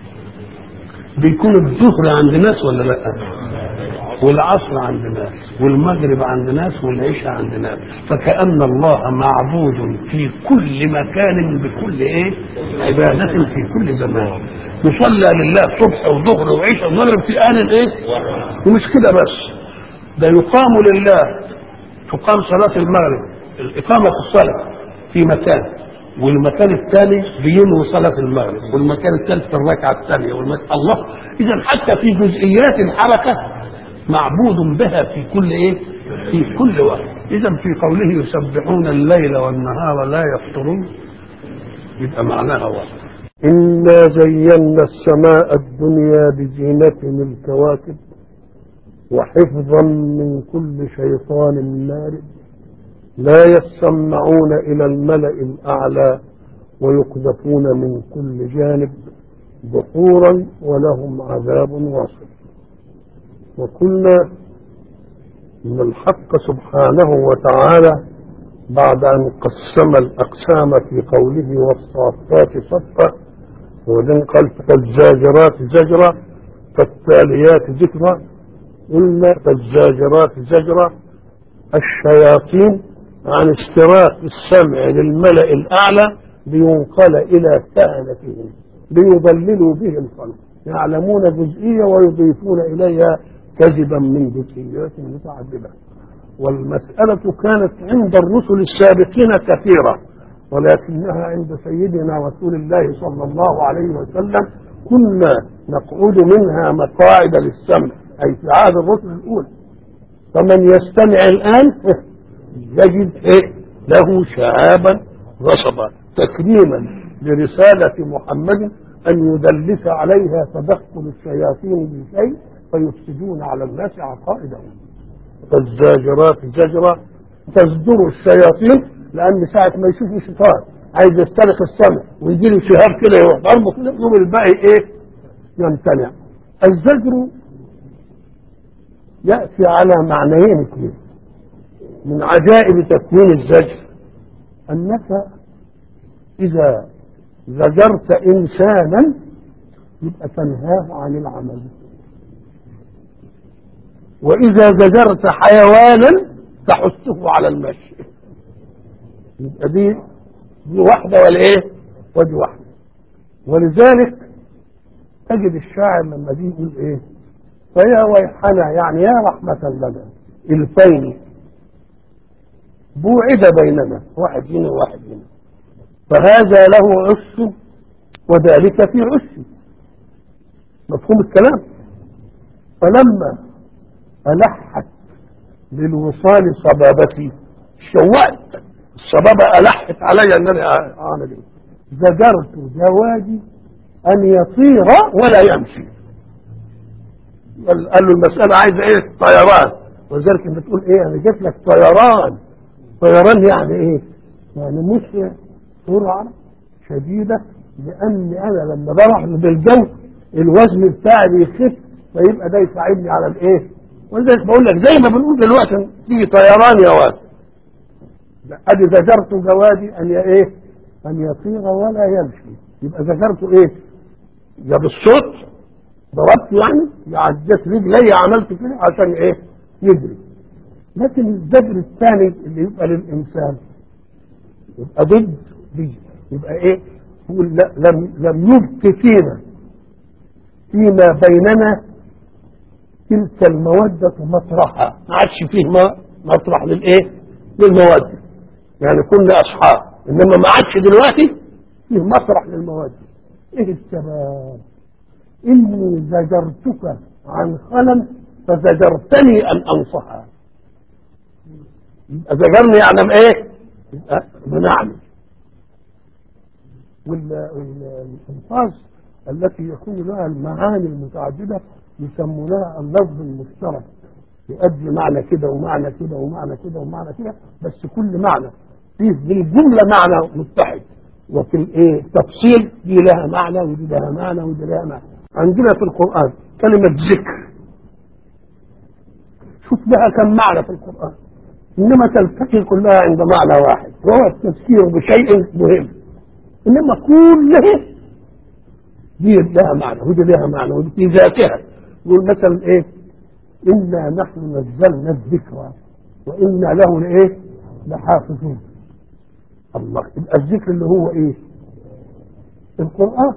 بيكون الظهر عند ناس ولا لا؟ والعصر عند ناس، والمغرب عند ناس، والعشاء عند ناس. فكأن الله معبود في كل مكان بكل ايه؟ عبادة في كل زمان. يصلى لله صبح وظهر وعشاء ومغرب في آن ايه؟ ومش كده بس، ده يقام لله، تقام صلاة المغرب، الإقامة في الصلاة في مكان، والمكان الثاني بينوي صلاة المغرب، والمكان الثالث في الركعة الثانية، الله. إذا حتى في جزئيات الحركة معبود بها في كل ايه؟ في كل وقت. إذا في قوله يسبحون الليل والنهار لا يفترون يبقى معناها واحد. إنا زينا السماء الدنيا بزينة الكواكب وحفظا من كل شيطان مارد لا يسمعون إلى الملأ الأعلى ويقذفون من كل جانب دحورا ولهم عذاب واصب. وقلنا إن الحق سبحانه وتعالى بعد أن قسم الأقسام في قوله والصافات صفا وبعدين قال فالزاجرات زجرا فالتاليات ذكرا، قلنا فالزاجرات زجرا الشياطين عن استراق السمع للملأ الأعلى لينقل إلى كهنتهم ليضللوا به الخلق، يعلمون جزئية ويضيفون إليها كذبا من جزئيات متعددة. والمسألة كانت عند الرسل السابقين كثيرة، ولكنها عند سيدنا رسول الله صلى الله عليه وسلم كنا نقعد منها مقاعد للسمع، أي في عهد الرسل الأولى. فمن يستمع الآن يجد له شهابا رصبا تكريما لرسالة محمد أن يدلس عليها تدخل الشياطين بشيء فيفسدون على الناس عقائدهم. فالزاجرات زجرا تصدر الشياطين، لأن ساعة ما يشوفوا شيطان عايز يسترق السمع ويجي له شهاب كده يروح ضربه كده يقوم الباقي يمتنع. الزجر يأتي على معنيين اثنين من عجائب تكوين الزجر، أنك إذا زجرت إنسانا يبقى تنهاه عن العمل، وإذا زجرت حيوانا تحثه على المشي. يبقى دي واحدة ودي واحدة. ولذلك تجد الشاعر لما دي يقول فيا ويحنا، يعني يا رحمة لنا الفين بوعد بيننا، واحد هنا وواحد هنا، فهذا له عش وذلك في عش. مفهوم الكلام؟ فلما ألحت للوصال صبابتي شوقت الصبابة ألحت علي أن أنا أعمل زجرت زواجي أن يطير ولا يمشي. قال له المسألة عايزة طيران، وذلك بتقول أنا جبت لك طيران. طيران يعني يعني مش سرعة شديدة، لأن أنا لما بروح بالجو الوزن بتاعي بيخف، فيبقى ده يساعدني على ولذلك بقول لك زي ما بنقول دلوقتي تيجي طيران يا واد، ادي زجرت جوادي ان يطير ولا يمشي. يبقى زجرته يا بالصوت ضربت، يعني عدت رجلي عملت كده عشان يجري. لكن الزجر الثاني اللي يبقى للإنسان يبقى ضد دي، يبقى إيه؟ يقول لا، لم يبق فيما بيننا تلك المودة مطرحها، ما عادش فيه مطرح للإيه؟ للمودة. يعني كنا أصحاب، إنما ما عادش دلوقتي فيه مطرح للمودة. إيه السبب؟ إني زجرتك عن خلل فزجرتني أن أنصحها. زجرني يعني إيه؟ منعني. والألفاظ التي يكون لها المعاني المتعددة يسمونها اللفظ المشترك، يؤدي معنى كده ومعنى كده ومعنى كده ومعنى كده، بس كل معنى فيه بالجملة معنى متحد، وفي التفصيل دي لها معنى ودي لها معنى ودي لها معنى. عندنا في القرآن كلمة ذكر، شوف لها كم معنى في القرآن، إنما تلتقي كلها عند معنى واحد وهو التذكير بشيء مهم. إنما كلها دي لها معنى ودي لها معنى ودي في ذاتها. يقول مثلا إيه؟ إنا نحن نزلنا الذكر وإنا له إيه؟ لحافظون. الله، يبقى الذكر اللي هو إيه؟ القرآن.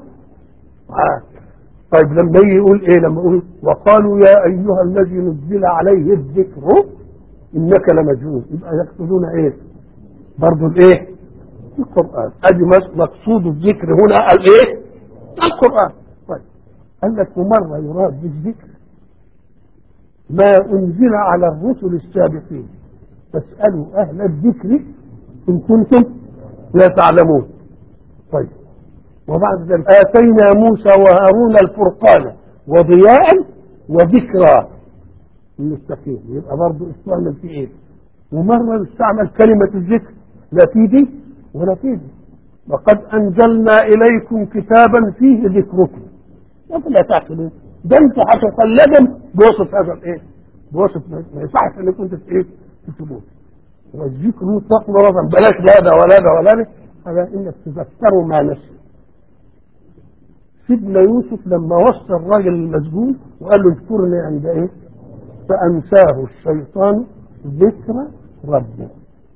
طيب لما يجي يقول إيه؟ لما يقول وقالوا يا أيها الذي نزل عليه الذكر إنك لمجنون، يبقى يقصدون إيه؟ برضو الإيه؟ القرآن. أدي مقصود الذكر هنا الإيه؟ القرآن. طيب قال لك ومرة يراد بالذكر ما أنزل على الرسل السابقين، فاسألوا أهل الذكر إن كنتم لا تعلمون. طيب وبعد ذلك آتينا موسى وهارون الفرقان وضياء وذكرى للمتقين، يبقى برضه استعمل في ايه؟ ومرة يستعمل كلمة الذكر لا في دي ولا في دي. وقد أنزلنا إليكم كتابا فيه ذكركم لا تعقلون. ده انتوا هتقلدوا بوصف هذا الايه؟ بوصف ما يصحش انكم انتوا ايه؟ تكتبوه. والذكر مطلق مرضا، بلاش لا ده ولا ده ولا ده، هذا انك تذكروا ما نسي. سيدنا يوسف لما وصى الراجل المسجون وقال له اذكرني عند ايه؟ فأنساه الشيطان ذكر ربه.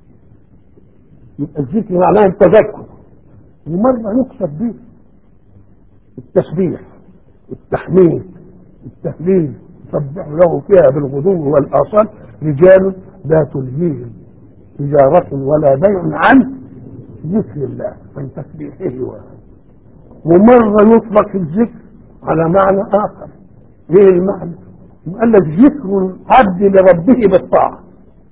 يبقى الذكر معناه التذكر. ومرة يقصد به التسبيح، التحميد، التهليل، يسبح له فيها بالغدو والآصال رجال لا تلهيهم تجارة ولا بيع عن ذكر الله عن تسبيحه. ومرة يطلق الذكر على معنى آخر. ايه المعنى؟ قال لك ذكر العبد لربه بالطاعة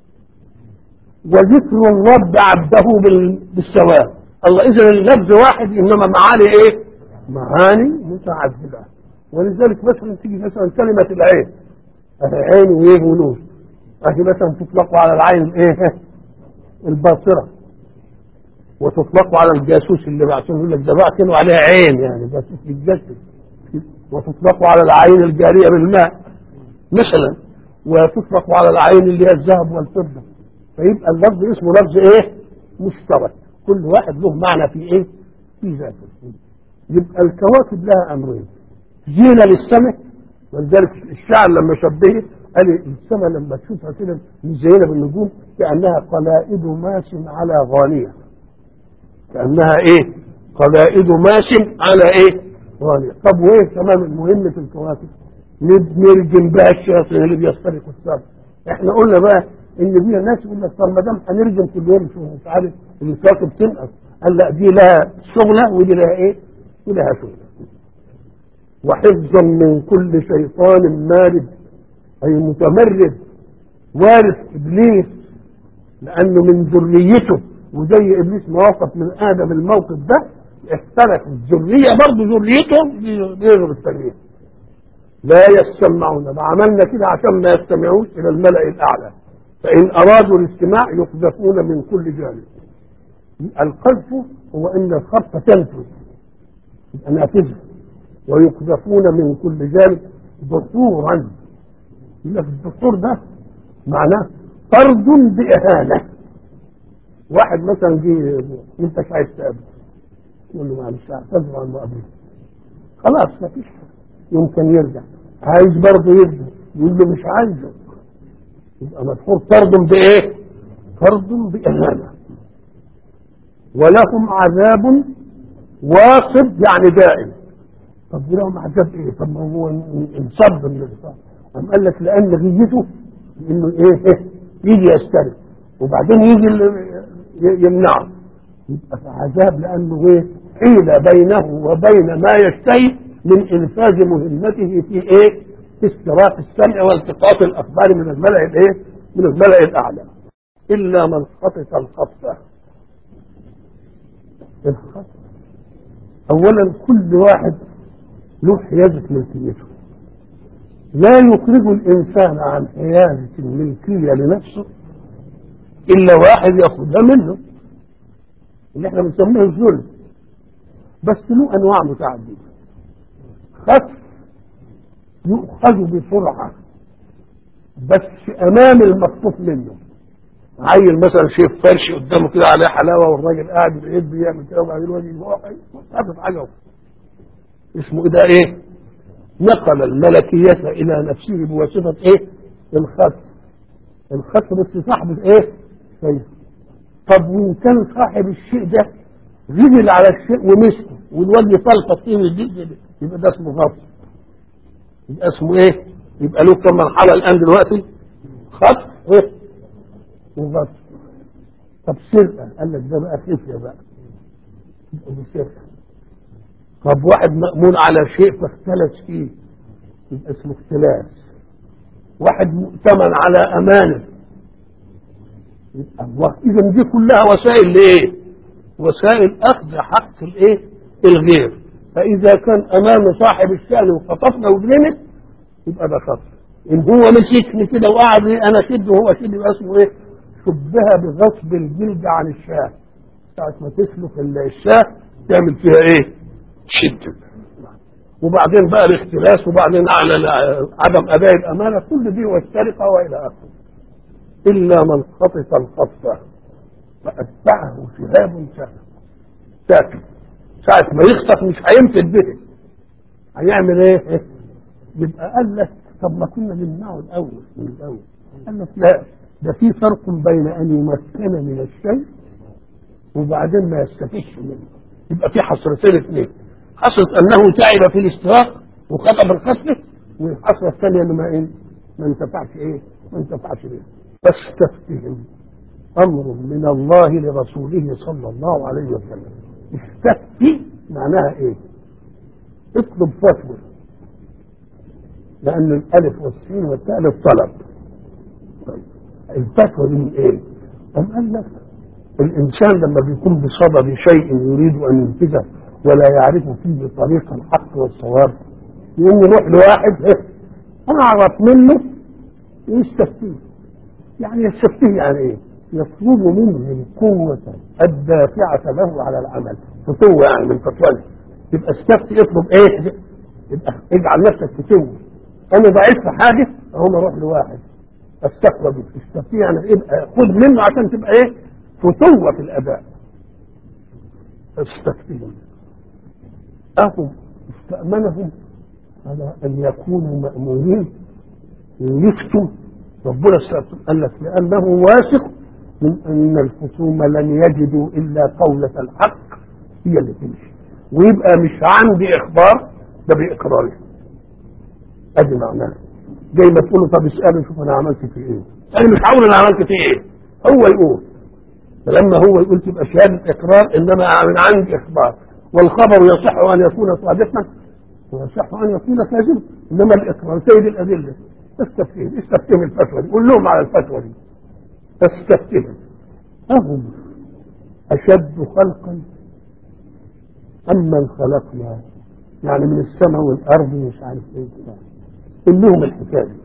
وذكر الرب عبده بالثواب. الله، إذا اللفظ واحد إنما معاني إيه؟ معاني متعددة. ولذلك مثلا تيجي مثلا كلمة العين، عين وإيه ونور، أهي مثلا تطلق على العين إيه؟ الباصرة، وتطلق على الجاسوس اللي بعتنه يقول لك ده بعتنه عليها عين، يعني جاسوس بالجسد. وتطلق على العين الجارية بالماء مثلا، وتطلق على العين اللي هي الذهب والفضة. فيبقى اللفظ اسمه لفظ ايه؟ مشترك، كل واحد له معنى في ايه؟ في ذاته. يبقى الكواكب لها امرين، زينة للسماء، ولذلك الشاعر لما شبهه قال السماء لما تشوفها كده مزينة بالنجوم كأنها قلائد ماس على غانية، كأنها ايه؟ قلائد ماس على ايه؟ غانية. طب وايه كمان المهم في الكواكب؟ نرجم بها الشياطين اللي بيسترقوا السماء. احنا قلنا بقى ان دي ناس يقول لك طب ما دام هنرجم كل يوم مش عارف الكواكب تنقص، قال لا دي لها شغله ودي لها ايه؟ ولها شغله. وحفظا من كل شيطان مارد، اي متمرد وارث ابليس، لانه من ذريته، وزي ابليس ما وقف من ادم الموقف ده اختلف الذريه برضه ذريته بيغرب التغيير. لا يستمعون، ما عملنا كده عشان ما يستمعوش الى الملأ الاعلى، فان ارادوا الاستماع يقذفون من كل جانب. القذف هو ان الخط تنفذ نافذه، ويقذفون من كل جانب دحورا. الدحور ده معناه طرد باهانه. واحد مثلا جه انت مش عايز تقابله، يقول له معلش اعتذر عن مقابلتك، خلاص ما فيش، يمكن يرجع. عايز برضه يرجع، يقول له مش عايزه، يبقى مدحور طرد بايه؟ طرد باهانه. ولهم عذاب واصب يعني دائم. طب لهم عذاب ايه؟ طب ما هو انصب من الانصاب. قال لك لان غيته انه ايه؟ يجي يستلم وبعدين يجي يمنعه، يبقى في عذاب لانه ايه؟ حيل بينه وبين ما يشتهي من انفاذ مهمته في ايه؟ في استراق السمع والتقاط الاخبار من الملأ الايه؟ من الملأ الاعلى. الا من خطف الخطفه. الخطف اولا كل واحد له حيازه ملكيته، لا يخرج الانسان عن حيازه الملكيه لنفسه الا واحد ياخذها منه اللي احنا بنسميه الظلم، بس له انواع متعدده. خطف يؤخذ بسرعه بس امام المخطوف منه. عيل مثلا شايف فرش قدامه كده عليه حلاوه والراجل قاعد بايد بيعمل كده وبعدين الراجل ياخد حاجه اسمه ايه ده؟ ايه؟ نقل الملكيه الى نفسه بواسطه ايه؟ الخطف. الخطف بس صاحب ايه؟ طيب طب وان كان صاحب الشيء ده غزل على الشيء ومسكه والواد يطلق فيه ويجيب، يبقى ده اسمه غصب. يبقى اسمه ايه؟ يبقى له كم مرحله الان دلوقتي؟ خطف ايه؟ وغصب. طب سرقه قال لك ده بقى خفيه بقى، يبقى بسرقه. طب واحد مأمون على شيء فاختلس فيه يبقى اسمه اختلاس. واحد مؤتمن على امانه يبقى الله. اذا دي كلها وسائل لايه؟ وسائل اخذ حق الايه؟ الغير. فاذا كان امام صاحب الشأن وخطفنا وجرمت يبقى ده خطف. ان هو مسكني كده وقعد انا شد وهو شد يبقى اسمه ايه؟ شبهها بغصب الجلد عن الشاه. ساعة ما تسلك الشاه تعمل فيها ايه؟ شد. وبعدين بقى الاختلاس وبعدين على عدم اداء الامانه، كل دي والسرقه والى اخره. الا من خطف الخطفه فاتبعه شهاب ساكن. ساعة ما يخطف مش هيمسك به، هيعمل ايه؟ يبقى قال لك طب ما كنا نمنعه الاول من الاول. قال لك لا، ده في فرق بين ان يمكن من الشيء وبعدين ما يستفيدش منه. يبقى في حصرتين اثنين، حصرة انه تعب في الاستراق وخطب الخطفه، والحصرة الثانية انه ما انتفعش ايه؟ ما انتفعش به. فاستفتهم امر من الله لرسوله صلى الله عليه وسلم. استفتي معناها ايه؟ اطلب فتوى، لان الالف والسين والتاء للطلب. طيب الفتوى دي من ايه؟ قال لك الانسان لما بيكون بصدد شيء يريد ان ينفذه ولا يعرف فيه طريق الحق والصواب يقوم يروح لواحد اعرف منه ويستفتيه. يعني يستفتيه يعني ايه؟ يطلب منه القوة الدافعة له على العمل. فتوة يعني من فتوى. يبقى استفتي اطلب ايه؟ يبقى اجعل نفسك فتوة. انا ضعيف في حاجة اقوم اروح لواحد استفتي بيه. استفتيه يعني يبقى خد منه عشان تبقى ايه؟ فتوة في الاداء. استفتيهم اهم استأمنهم على ان يكونوا مأمونين يفتوا. ربنا قال لك لأنه واثق من أن الخصوم لن يجدوا إلا قولة الحق هي اللي تمشي، ويبقى مش عندي إخبار ده بإقراره. أدي معناه زي ما تقول له طب اسأله شوف أنا عملت فيه إيه. أنا مش هقول أنا عملت فيه إيه، هو يقول. فلما هو يقول تبقى شهادة إقرار، إنما من عندي إخبار، والخبر يصح أن يكون صادقا ويصح أن يكون كاذبا، إنما الإقرار سيد الأدلة. استفتهم الفتوى دي، قول لهم على الفتوى دي. استفتهم أهم أشد خلقا أم من خلقنا، يعني من السماء والأرض مش عارف إيه. قول لهم الحكاية دي.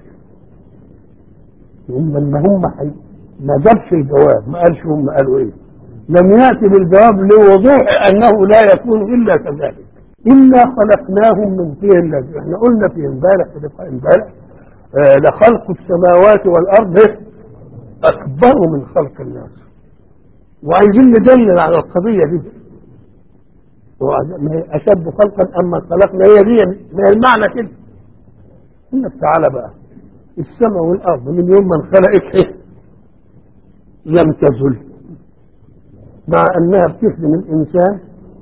لما هم ما جابش الجواب، ما قالش هم قالوا إيه، لم يأتي بالجواب لوضوح أنه لا يكون إلا كذلك. إلا خلقناهم من طين لازم. احنا قلنا في امبارح لخلق السماوات والأرض أكبر من خلق الناس، وعايزين ندلل على القضية دي. أشد خلقا أما خلقنا، هي دي ما المعنى كده. إنك تعالى بقى السماء والارض من يوم ما انخلقت لم تزل، مع انها بتخدم الانسان،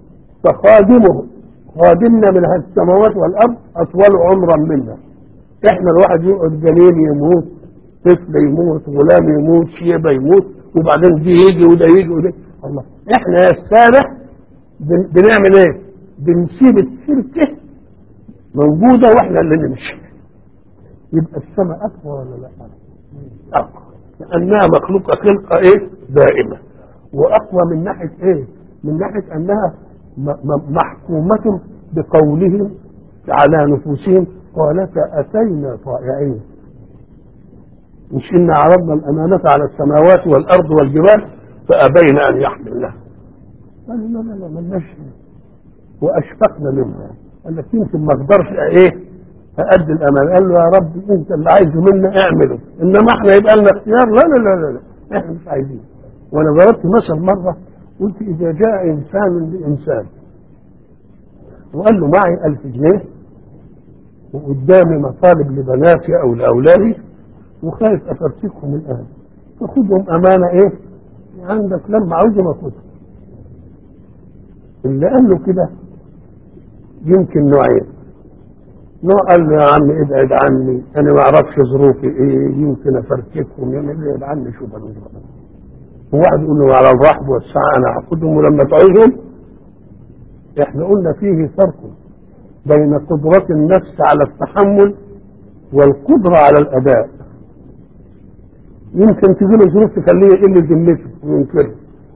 خادمنا من السماوات والارض اطول عمرا منا. احنا الواحد يقعد جنين يموت، طفل يموت، غلام يموت، شيبه يموت، وبعدين دي يجي وده يجي وده. الله، احنا يا السادة بنعمل ايه؟ بنسيب السلكه موجوده واحنا اللي نمشي. يبقى السماء اقوى ولا لا؟ اقوى، لانها مخلوقه خلقه ايه؟ دائمه. واقوى من ناحيه ايه؟ من ناحيه انها محكومه بقولهم على نفوسهم، قالتا اتينا طائعين. مش إن عرضنا الأمانة على السماوات والأرض والجبال فأبين أن يحملنها. قالوا لا لا لا مالناش، وأشفقنا منها. قال لك يمكن ما أقدرش إيه أأدي الأمانة. قال له يا رب أنت اللي عايزه منا اعمله، إنما إحنا يبقى لنا اختيار؟ لا لا لا لا لا، إحنا مش عايزين. وأنا ضربت مثل مرة، قلت إذا جاء إنسان لإنسان وقال له معي 1000 جنيه وقدامي مطالب لبناتي أو لأولادي وخايف أفرتكهم الآن، تاخدهم أمانة إيه عندك لما عاوزهم أخدهم. اللي قال له كده يمكن نوعين. نوع قال له يا عم ابعد عني، أنا ما أعرفش ظروفي إيه، يمكن أفرتكهم، يعني ابعد عني شو بنظر. وواحد يقول له على الرحب والسعة أنا هاخدهم ولما تعوزهم. إحنا قلنا فيه فرق بين قدرة النفس على التحمل والقدرة على الأداء. يمكن تجي له ظروف تخليه يقل ذمته وينكره.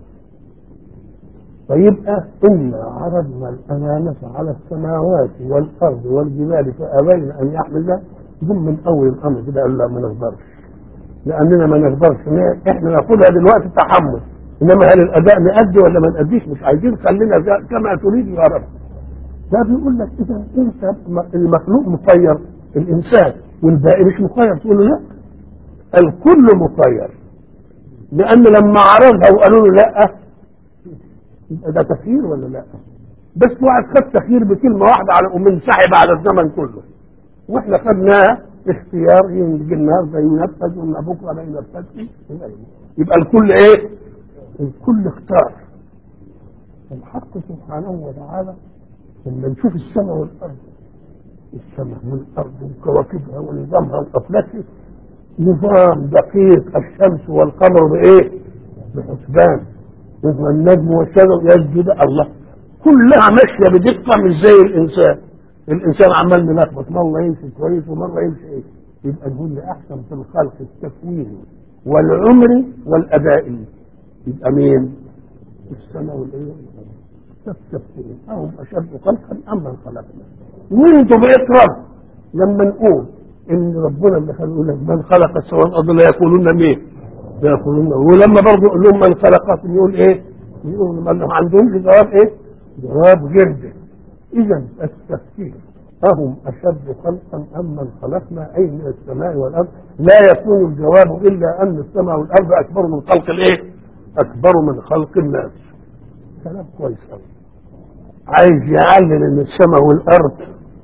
فيبقى إنا عرضنا الأمانة على السماوات والأرض والجبال فأبين أن يحملنها، ثم من أول الأمر كده قال لا ما نقدرش، لأننا ما نقدرش إحنا ناخدها دلوقتي تحمل، إنما هل الأداء نأدي ولا ما نأديش؟ مش عايزين، خلينا كما تريد يا رب. ده بيقول لك إذا أنت المخلوق مخير، الإنسان، والباقي مش مخير. تقول له لا، الكل مخير، لأن لما عرضها وقالوا له لا يبقى ده تخيير ولا لا؟ بس واحد خد تخيير بكلمة واحدة على ومنسحب على الزمن كله، واحنا خدناها اختيار يجي النهارده ينفذ ولا بكره ما ينفذش. يبقى الكل ايه؟ الكل اختار. الحق سبحانه وتعالى لما نشوف السماء والارض، السماء والارض وكواكبها ونظامها وافلاكها، نظام دقيق، الشمس والقمر بايه؟ بحسبان، والنجم والشجر يسجد، الله كلها ماشيه بدقه مش زي الانسان. الانسان عمال ملخبط، مره يمشي كويس ومره يمشي ايه. يبقى الجل احسن في الخلق التكويني والعمري والادائي. يبقى مين؟ السماء والايه؟ تستفتون اهم اشد خلقا اما خلقنا. وانتم باكرام لما نقول ان ربنا اللي خلق من خلق السماوات والارض لا يقولون مين؟ لا يقولون. ولما برضه يقول لهم من خلقكم يقول ايه؟ يقول ما عندهمش جواب ايه؟ جواب جرده. اذا التفكير اهم اشد خلقا اما خلقنا، اي من السماء والارض. لا يكون الجواب الا ان السماء والارض اكبر من خلق الايه؟ اكبر من خلق الناس. كلام كويس قوي. عايز يعلل ان السماء والارض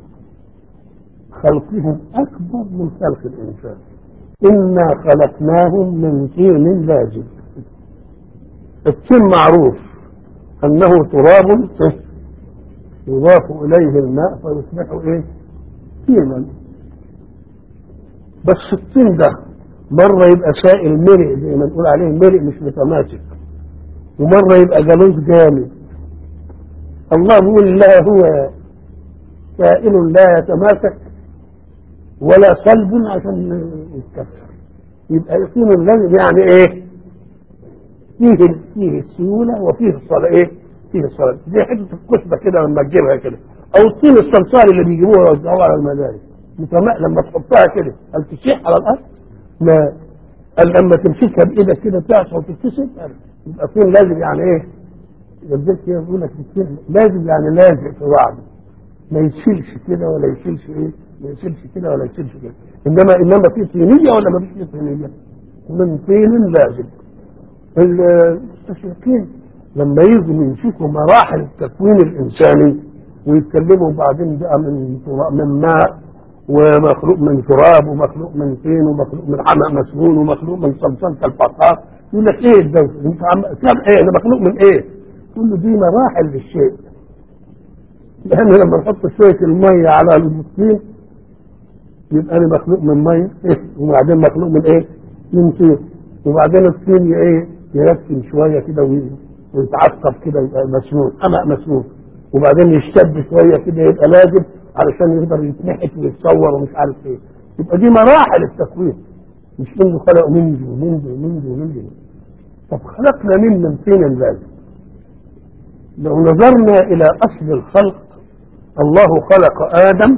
خلقهم اكبر من خلق الانسان. انا خلقناهم من طين لازب. الطين معروف انه تراب يضاف اليه الماء فيصبح ايه؟ طينا. بس الطين ده مره يبقى سائل مرئ زي ما نقول عليه مرئ مش متماسك، ومره يبقى جلوس جامد. الله يقول لا هو سائل لا يتماسك ولا صلب عشان يتكسر. يبقى الطين اللازب يعني ايه؟ فيه السيوله وفيه الصلاه ايه؟ فيه الصلاه. زي حته الكتبه كده لما تجيبها كده، او الطين الصلصال اللي بيجيبوها يوزعوها على المدارس لما تحطها كده هل تشيح على الارض؟ لا، لما تمسكها بايدك كده تعصى وتتكسر. يبقى الطين لازم يعني ايه؟ يبدأ كده يقول لك الطين لازم يعني لازق في بعضه، ما يشيلش كده ولا يشيلش ايه؟ ما يشيلش كده ولا يشيلش كده. انما في طينيه ولا ما فيش طينيه؟ من طين لازم. المستشرقين لما يجوا يمسكوا مراحل التكوين الانساني ويتكلموا بعدين بقى من ماء ومخلوق من تراب ومخلوق من طين ومخلوق من حمأ مسنون ومخلوق من صلصال كالفخار. يقول لك ايه الدوس انت ايه انا مخلوق من ايه؟ تقول له دي مراحل للشيء. لان لما نحط شويه الميه على الطين يبقى انا مخلوق من ميه وبعدين مخلوق من ايه؟ من طين. وبعدين الطين ايه يركن شويه كده ويتعصب كده يبقى مسنون حمأ مسنون. وبعدين يشتد شويه كده يبقى لازم علشان يقدر يتنحت ويتصور ومش عارف ايه. يبقى دي مراحل التكوين، مش انه خلق من دي ومن دي ومن دي ومن دي. طب خلقنا من فين اللازم؟ لو نظرنا الى اصل الخلق الله خلق ادم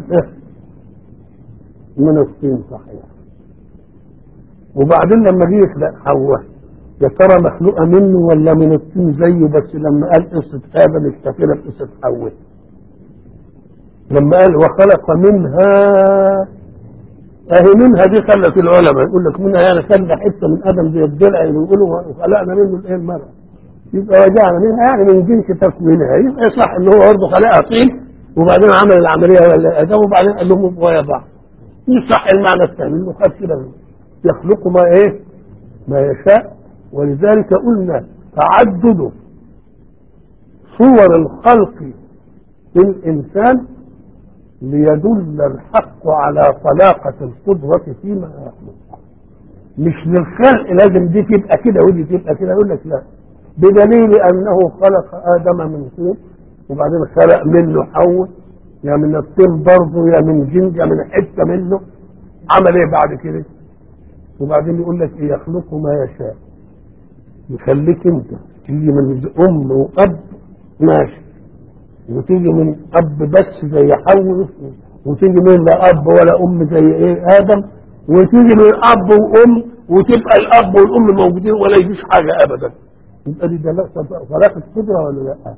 من الطين صحيح، وبعدين لما جه يخلق حواء يا ترى مخلوقه منه ولا من الطين زيه؟ بس لما قال قصه ادم اكتفينا بقصه حواء. لما قال وخلق منها اهي منها دي خلت العلماء يقول لك منها يعني خلى حته من ادم زي الضلع يقولوا وخلقنا منه الايه المرأة. يبقى وجعنا منها يعني من جنس تكوينها. يبقى صح ان هو برضه خلقها طين وبعدين عمل العمليه ولا ادم وبعدين قال لهم ابقوا يا بعض. مش صح المعنى الثاني انه خد كده يخلق ما ايه ما يشاء. ولذلك قلنا تعدد صور الخلق للانسان ليدل الحق على طلاقة القدرة فيما يخلق. مش للخلق لازم دي تبقى كده ودي تبقى كده. يقول لك لا، بدليل انه خلق ادم من طين وبعدين خلق منه حواء يا من الطين برضه يا من جلد يا من حته منه. عمل ايه بعد كده؟ وبعدين يقول لك إيه يخلق ما يشاء. يخليك انت تيجي من ام واب ماشي، وتيجي من اب بس زي حواء، وتيجي من لا اب ولا ام زي ايه ادم، وتيجي من اب وام وتبقى الاب والام موجودين ولا يجيش حاجه ابدا. يبقى دي طلاقه قدره ولا لا؟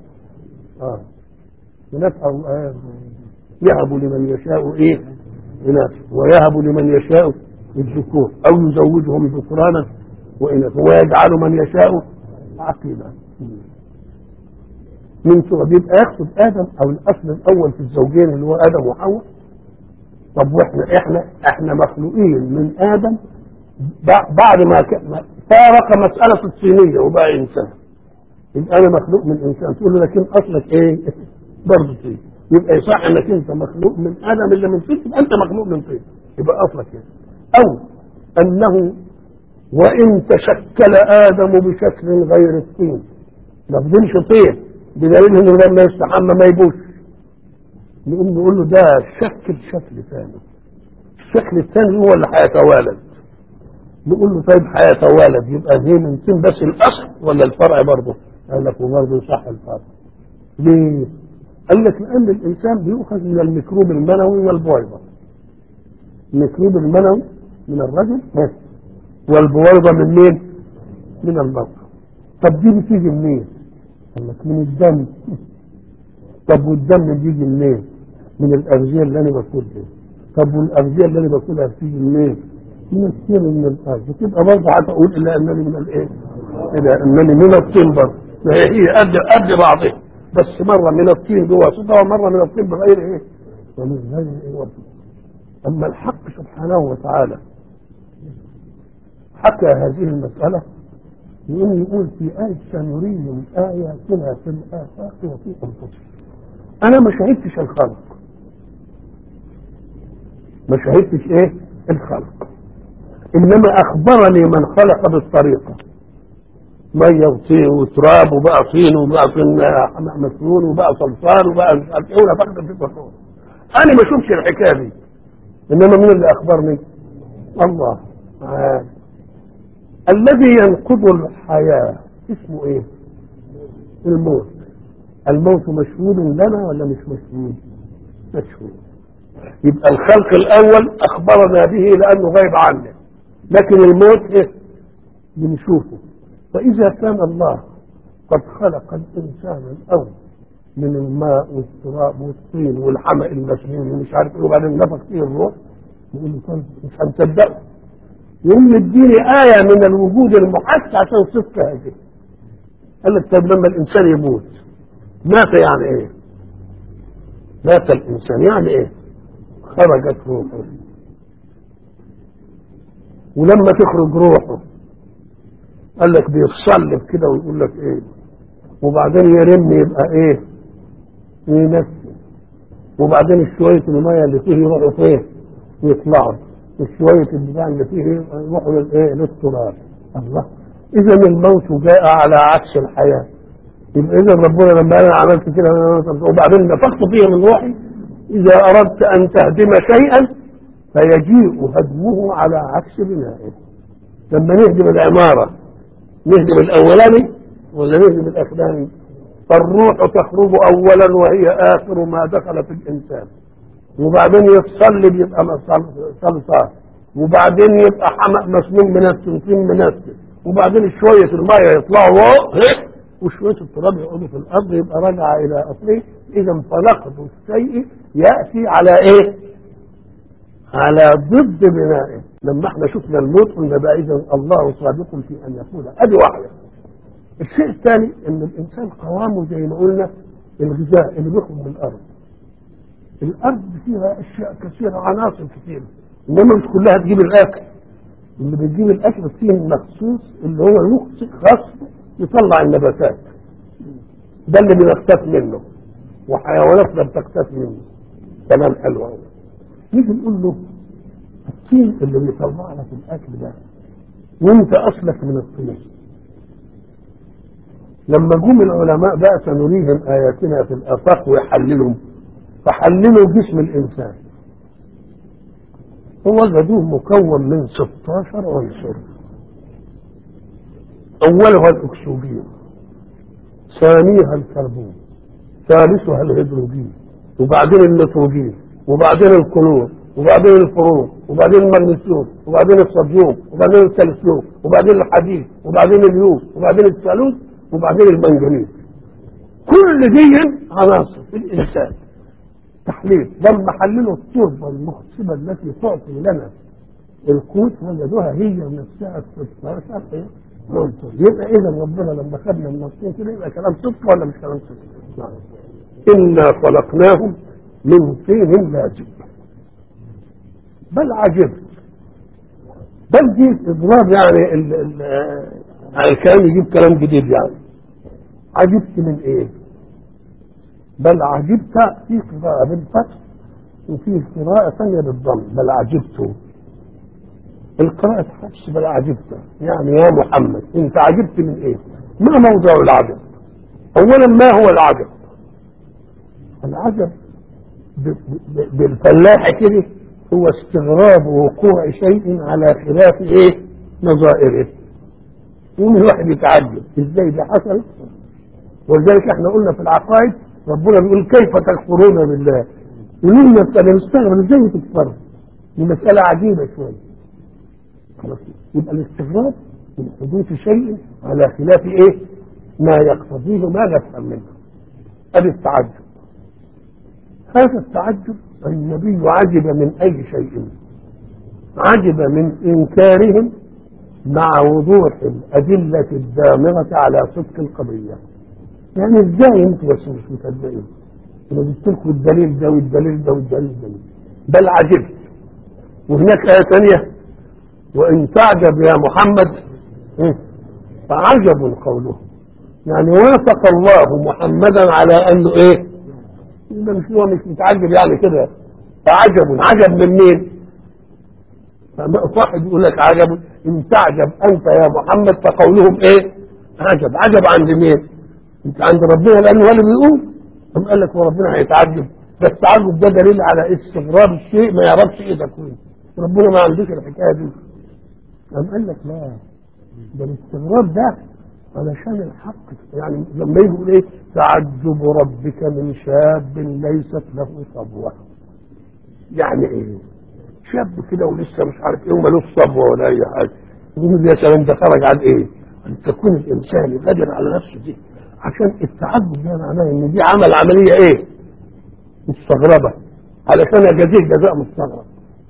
ينفع يهب لمن يشاء ايه اناث ويهب لمن يشاء الذكور او يزوجهم ذكرانا واناث ويجعل من يشاء عقيما. من صور يبقى يقصد ادم او الاصل الاول في الزوجين اللي هو ادم وحواء. طب واحنا مخلوقين من ادم بعد ما فارق مساله الصينيه وبقى انسان. يبقى انا مخلوق من انسان. تقول له لكن اصلك ايه؟ برضه طين. يبقى يصح انك انت مخلوق من ادم اللي من طين يبقى انت مخلوق من طين. يبقى اصلك ايه؟ او انه وان تشكل ادم بشكل غير الطين ما بدونش طين بدليل انه لما يستحمى ما يبوش. نقول له ده شكل ثاني. الشكل الثاني هو اللي هيتوالد. نقول له طيب هيتوالد يبقى دي من طين بس الاصل ولا الفرع برضه؟ قال لك وبرضه صح الفرع. ليه؟ قال لك لان الانسان بيؤخذ من الميكروب المنوي والبويضه. الميكروب المنوي من الرجل والبويضه من مين؟ من المرأة. طب دي بتيجي منين؟ قال لك من الدم. طب والدم بيجي منين؟ من الاغذيه اللي انا باكلها. طب والاغذيه اللي انا باكلها بتيجي منين؟ من الطين من الارض. تبقى برضه هتقول الا انني من الايه؟ الا انني من الطين برضه. هي قد بعضها بس مره من الطين بواسطه ومره من الطين بغير ايه؟ ومن غير ايه واسطه. اما الحق سبحانه وتعالى حكى هذه المساله يقول في آية سنريهم آياتنا في الآفاق وفي أنفسهم. أنا ما شهدتش الخلق، ما شهدتش إيه الخلق، إنما أخبرني من خلق بالطريقة. مية وطين وتراب وبقى طين وبقى طين مسنون وبقى صلصال وبقى مش عارف إيه ولا فقد في البحور. أنا ما شفتش الحكاية دي، إنما مين اللي أخبرني؟ الله. الذي ينقض الحياة اسمه ايه؟ الموت. الموت مشهود لنا ولا مش مشهود؟ مشهود. يبقى الخلق الاول اخبرنا به لانه غيب عنه، لكن الموت ايه؟ بنشوفه. فاذا كان الله قد خلق الانسان الاول من الماء والتراب والطين والحمأ المسنون ومش عارف ايه وبعدين نفخ فيه الروح، نقول له مش هنصدقه. يقوم يديني آية من الوجود المحس عشان صدق هذه. قال لك طيب لما الإنسان يموت مات يعني إيه؟ مات الإنسان يعني إيه؟ خرجت روحه. ولما تخرج روحه قال لك بيتصلب كده ويقول لك ايه، وبعدين يرن يبقى ايه، ينفس، وبعدين شويه الميه اللي فيه يروحوا فين، يطلعوا، وشويه البتاع اللي فيه يروحوا للايه، للتراب. الله، اذا الموت جاء على عكس الحياه. يبقى اذا ربنا لما انا عملت كده وبعدين نفخت فيه من روحي، اذا اردت ان تهدم شيئا فيجيء هدمه على عكس بنائه. لما نهدم العماره نهدم الاولاني ولا نهدم الاخراني؟ فالروح تخرج اولا وهي اخر ما دخل في الانسان، وبعدين يتصلب يبقى صلصال، وبعدين يبقى حمق مسنون منسل، وبعدين شويه الميه يطلعوا وشويه التراب يقعدوا في الارض، يبقى رجع الى اصله. اذا فنقد الشيء ياتي على ايه؟ على ضد بنائه. لما احنا شفنا الموت قلنا بقى اذا الله صادق في ان يقول ادي واحده. الشيء الثاني ان الانسان قوامه زي ما قلنا الغذاء اللي بيخرج من الارض. الارض فيها اشياء كثيره، عناصر كثيره، انما مش كلها تجيب الاكل. اللي بتجيب الاكل فيه مخصوص اللي هو له خاص يطلع النباتات، ده اللي بنقتات منه، وحيواناتنا بتقتات منه. كلام حلو قوي. نيجي نقول له الطين اللي بيطلع لك الاكل ده وانت اصلك من الطين. لما جم العلماء بقى سنريهم اياتنا في الافاق ويحللهم، فحللوا جسم الانسان ووجدوه مكون من 16 عنصر. اولها الاكسجين، ثانيها الكربون، ثالثها الهيدروجين، وبعدين النيتروجين، وبعدين الكلور، وبعدين الفروم، وبعدين المغنيسيوم، وبعدين الصوديوم، وبعدين الكالسيوم، وبعدين الحديد، وبعدين اليود، وبعدين الثالوث، وبعدين المنجنيز. كل دي عناصر في الانسان. تحليل لما حللوا التربه المخصبه التي تعطي لنا القوت وجدوها هي نفسها 16 عنصر. يبقى اذا ربنا لما خدنا من الطين كده يبقى كلام صدق ولا مش كلام صدق؟ نعم. انا خلقناهم من طين لازب. بل عجبت، بل دي اضراب يعني الكلام يجيب كلام جديد. يعني عجبت من ايه؟ بل عجبت في قراءة بالفتح وفي قراءة ثانية بالضم. بل عجبت القراءة حفص. بل عجبت يعني يا محمد انت عجبت من ايه؟ ما موضوع العجب؟ اولا ما هو العجب؟ العجب بالفلاح كده هو استغراب وقوع شيء على خلاف ايه نظائره. يوم الواحد يتعجب ازاي ده حصل. ولذلك احنا قلنا في العقائد ربنا بيقول كيف تكفرون بالله. يقول لنا انا مستغرب ازاي تكفروا، دي مساله عجيبه شويه. يبقى الاستغراب من حدوث شيء على خلاف ايه ما يقتضيه ما نفهم منه. ادي التعجب. هذا التعجب النبي عجب من اي شيء، عجب من انكارهم مع وضوح الادله الدامغه على صدق القضيه. يعني ازاي انتوا بس مش مصدقين؟ انا جبت لكم الدليل ده والدليل ده والدليل ده. بل عجبت. وهناك ايه ثانيه وان تعجب يا محمد فعجب قوله. يعني وافق الله محمدا على انه ايه؟ مش هو مش متعجب يعني كده. فعجب، عجب من مين؟ واحد يقول لك عجب ان تعجب انت يا محمد فقولهم ايه؟ عجب. عجب عند مين؟ انت عند ربنا لانه هو اللي بيقول. هم قال لك وربنا هيتعجب؟ بس التعجب ده دليل على استغراب الشيء ما يعرفش ايه ده كله. ربنا ما عندوش الحكايه دي. قام قال لك لا، ده الاستغراب ده علشان الحق. يعني لما يقول ايه تعجب ربك من شاب ليست له صبوه. يعني ايه؟ شاب كده ولسه مش عارف ايه ومالوش صبوه ولا اي حاجه. يقول يا سلام ده خرج عن ايه؟ ان تكون الانسان قادر على نفسه دي. عشان التعجب ده معناه ان دي عمليه ايه؟ مستغربه. علشان اجازيه جزاء مستغرب.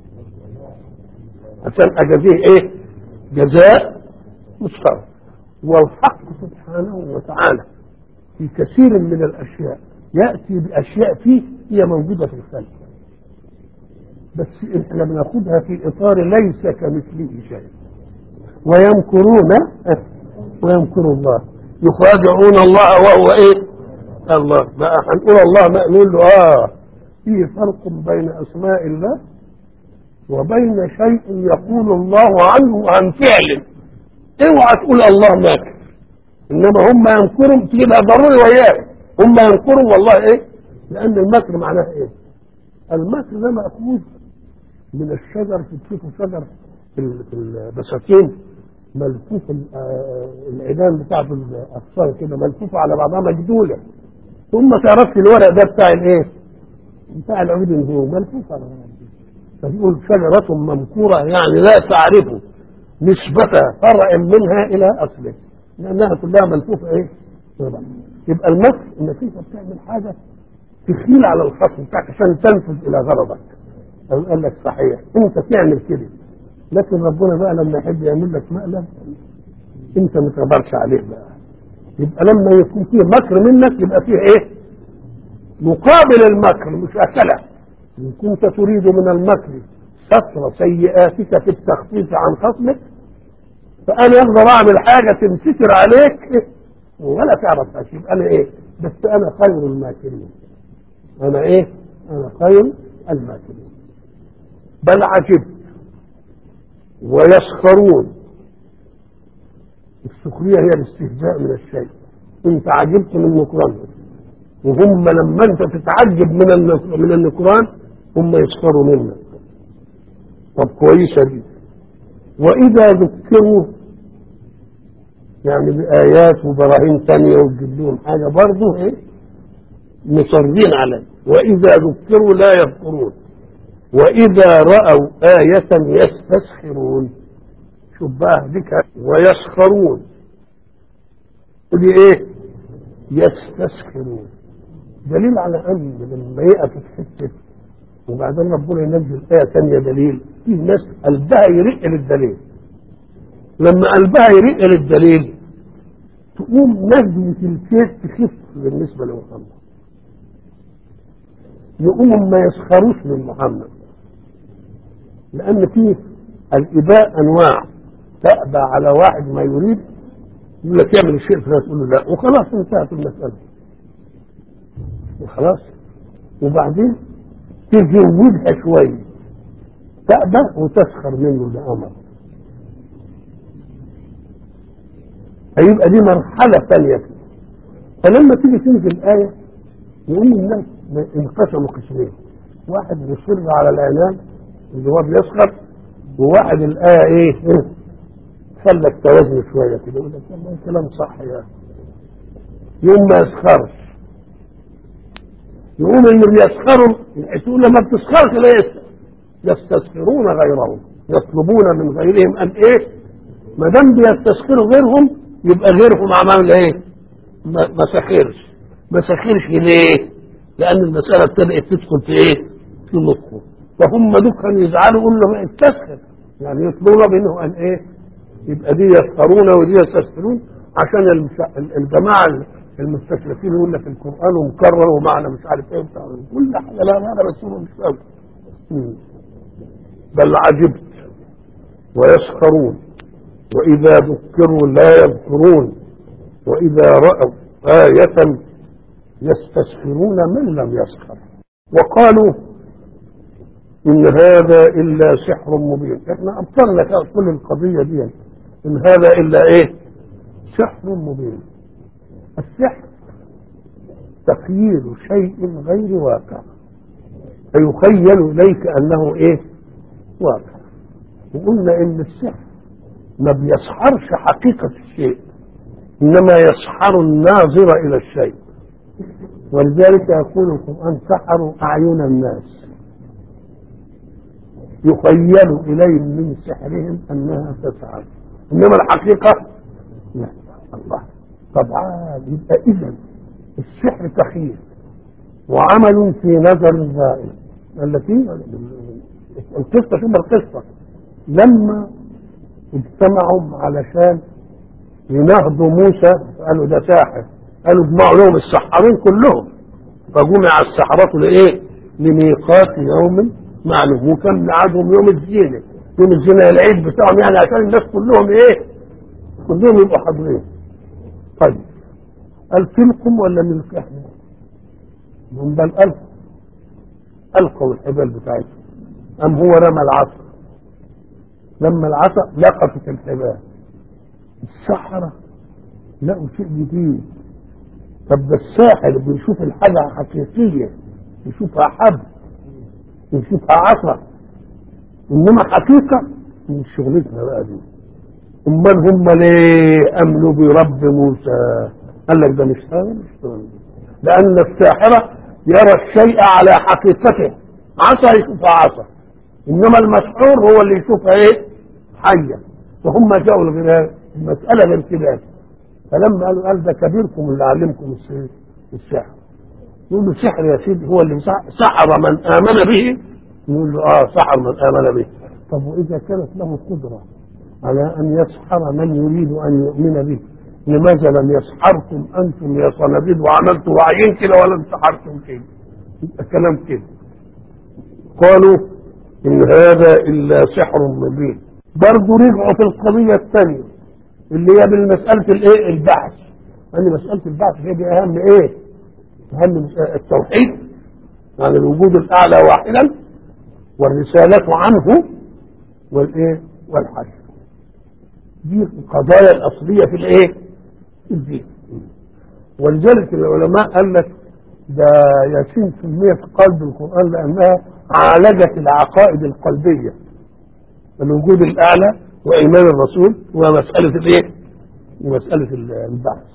عشان اجازيه ايه؟ جزاء مستغرب. والحق سبحانه وتعالى في كثير من الاشياء ياتي باشياء فيه هي موجوده في الخلق. بس احنا بناخدها في اطار ليس كمثله شيء. ويمكرون ويمكر الله، يخادعون الله وهو ايه؟ الله. بقى هنقول الله ما نقول له في فرق بين اسماء الله وبين شيء يقول الله عنه عن فعل. اوعى تقول الله ماكر، انما هم ينكروا تبقى ضروري وياه، هم ينكروا والله ايه؟ لان المكر معناه ايه؟ المكر ده مأخوذ من الشجر، تشوفوا شجر في البساتين ملفوف العيدان بتاعته الاقصار كده ملفوفه على بعضها مجدوله، ثم تعرفت الورق ده بتاع الايه؟ بتاع العود النجوم ملفوف على بعضها. فبيقول شجرة ممكورة يعني لا تعرف نسبة فرع منها إلى أصله، لأنها كلها ملفوفة إيه؟ يبقى المكر إنك أنت بتعمل حاجة تخيل على الخصم بتاعك عشان تنفذ إلى غرضك. قال لك صحيح أنت تعمل كده، لكن ربنا بقى لما يحب يعمل لك مقلب أنت ما تقدرش عليه بقى. يبقى لما يكون فيه مكر منك يبقى فيه إيه؟ مقابل المكر مشاكلة. إن كنت تريد من المكر ستر سيئاتك في التخفيف عن خصمك، فأنا أقدر أعمل حاجة تنستر عليك ولا تعرف أشيب. أنا إيه؟ بس أنا خير الماكرين. أنا إيه؟ أنا خير الماكرين. بل عجبت ويسخرون. السخرية هي الاستهزاء من الشيء. أنت عجبت من نكرانهم، وهم لما أنت تتعجب من النكران هم يسخروا منك. طب كويسة دي. وإذا ذكروا يعني بآيات وبراهين تانية وتجيب لهم حاجة برضه إيه؟ مصرين عليه. وإذا ذكروا لا يذكرون، وإذا رأوا آية يستسخرون. شوف بقى ذكر ويسخرون ودي إيه؟ يستسخرون. دليل على أن لما يقف في حتة وبعدين ربنا ينزل آية ثانية دليل، في ناس قلبها يرق للدليل. لما قلبها يرق للدليل تقوم نزلة الكيس تخف بالنسبة لمحمد، يقوم ما يسخروش من محمد، لأن فيه الإباء أنواع. تأبى على واحد ما يريد يقول لك يعمل الشيء فلا تقول له لا وخلاص انتهت المسألة وخلاص. وبعدين تزودها شوية تأبى وتسخر منه لأمر، هيبقى دي مرحلة ثانية. فلما تيجي تنزل الآية يقول الناس انقسموا قسمين، واحد يصر على العنان اللي هو بيسخر، وواحد الآية ايه خلك توازن شوية كده يقول لك والله كلام صح يا يوم ما يسخرش. يقوم اللي بيسخروا يقول لما بتسخرش ليه؟ يستسخرون غيرهم، يطلبون من غيرهم ان ايه؟ ما دام بيستسخروا غيرهم يبقى غيرهم عمل ايه؟ ما سخرش. ما سخرش ليه؟ لان المساله ابتدات تدخل في ايه؟ في مخه. فهم دول كانوا يزعلوا يقولوا له ما استسخر، يعني يطلبوا منه ان ايه؟ يبقى دي يسخرون ودي يستسخرون، عشان الجماعه المستشرقين يقول لك القران مكرر ومعنى مش عارف ايه بتاع كل حاجه لا معنى بس هو مش قوي. بل عجبت ويسخرون واذا ذكروا لا يذكرون واذا راوا آية يستسخرون من لم يسخر وقالوا ان هذا الا سحر مبين. احنا ابطلنا كل القضيه دي، ان هذا الا ايه؟ سحر مبين. السحر تخييل شيء غير واقع، فيخيل اليك انه ايه؟ واقع. وقلنا ان السحر ما بيسحرش حقيقه الشيء، انما يسحر الناظر الى الشيء. ولذلك يقول القران سحروا اعين الناس يخيل اليهم من سحرهم انها تسعى، انما الحقيقه لا. الله. طبعا يبقى اذا السحر تخيل وعمل في نظر الزائر. التي القصه شوف القصه لما اجتمعوا علشان ينهضوا موسى قالوا ده ساحر، قالوا اجمعوا لهم السحرين كلهم، فجمع السحرة لايه؟ لميقات يوم معلوم. وكم ميعادهم يوم الزينة، يوم الزينة العيد بتاعهم يعني عشان الناس كلهم ايه، كلهم يبقوا حاضرين. طيب ألقمكم ولا نلقاهم؟ هم بل ألقوا الحبال بتاعتهم، أم هو رمى العصا؟ لما العصا لقطت الحبال. السحرة لقوا شيء جديد. طب ده الساحر بيشوف الحاجة حقيقية، يشوفها حب، يشوفها عصا، إنما حقيقة مش شغلتنا بقى دي. امال هم ليه امنوا برب موسى؟ قال لك ده مش شغل، لان الساحره يرى الشيء على حقيقته، عصا يشوفها عصا، انما المسحور هو اللي يشوفها ايه، حيه. وهم جاءوا المساله غير كده. فلما قال ده كبيركم اللي علمكم السحر، يقول له سحر يا سيدي، هو اللي سحر من امن به؟ يقول له سحر من امن به. طب واذا كانت له قدره على أن يسحر من يريد أن يؤمن به، لماذا لم يسحركم أنتم يا صناديد وعملتوا وعيين كده ولا سحرتم كده؟ الكلام كده. قالوا إن هذا إلا سحر مبين. برضه رجعوا في القضية الثانية اللي هي بالمسألة الإيه؟ البعث. يعني مسألة البعث هي دي أهم إيه؟ أهم التوحيد، يعني الوجود الأعلى واحدا، والرسالة عنه، والإيه؟ والحشر. دي القضايا الأصلية في الإيه؟ الدين. ولذلك العلماء قال لك ده ياسين سميت قلب القرآن لأنها عالجت العقائد القلبية، الوجود الأعلى وإيمان الرسول ومسألة الإيه؟ ومسألة البعث.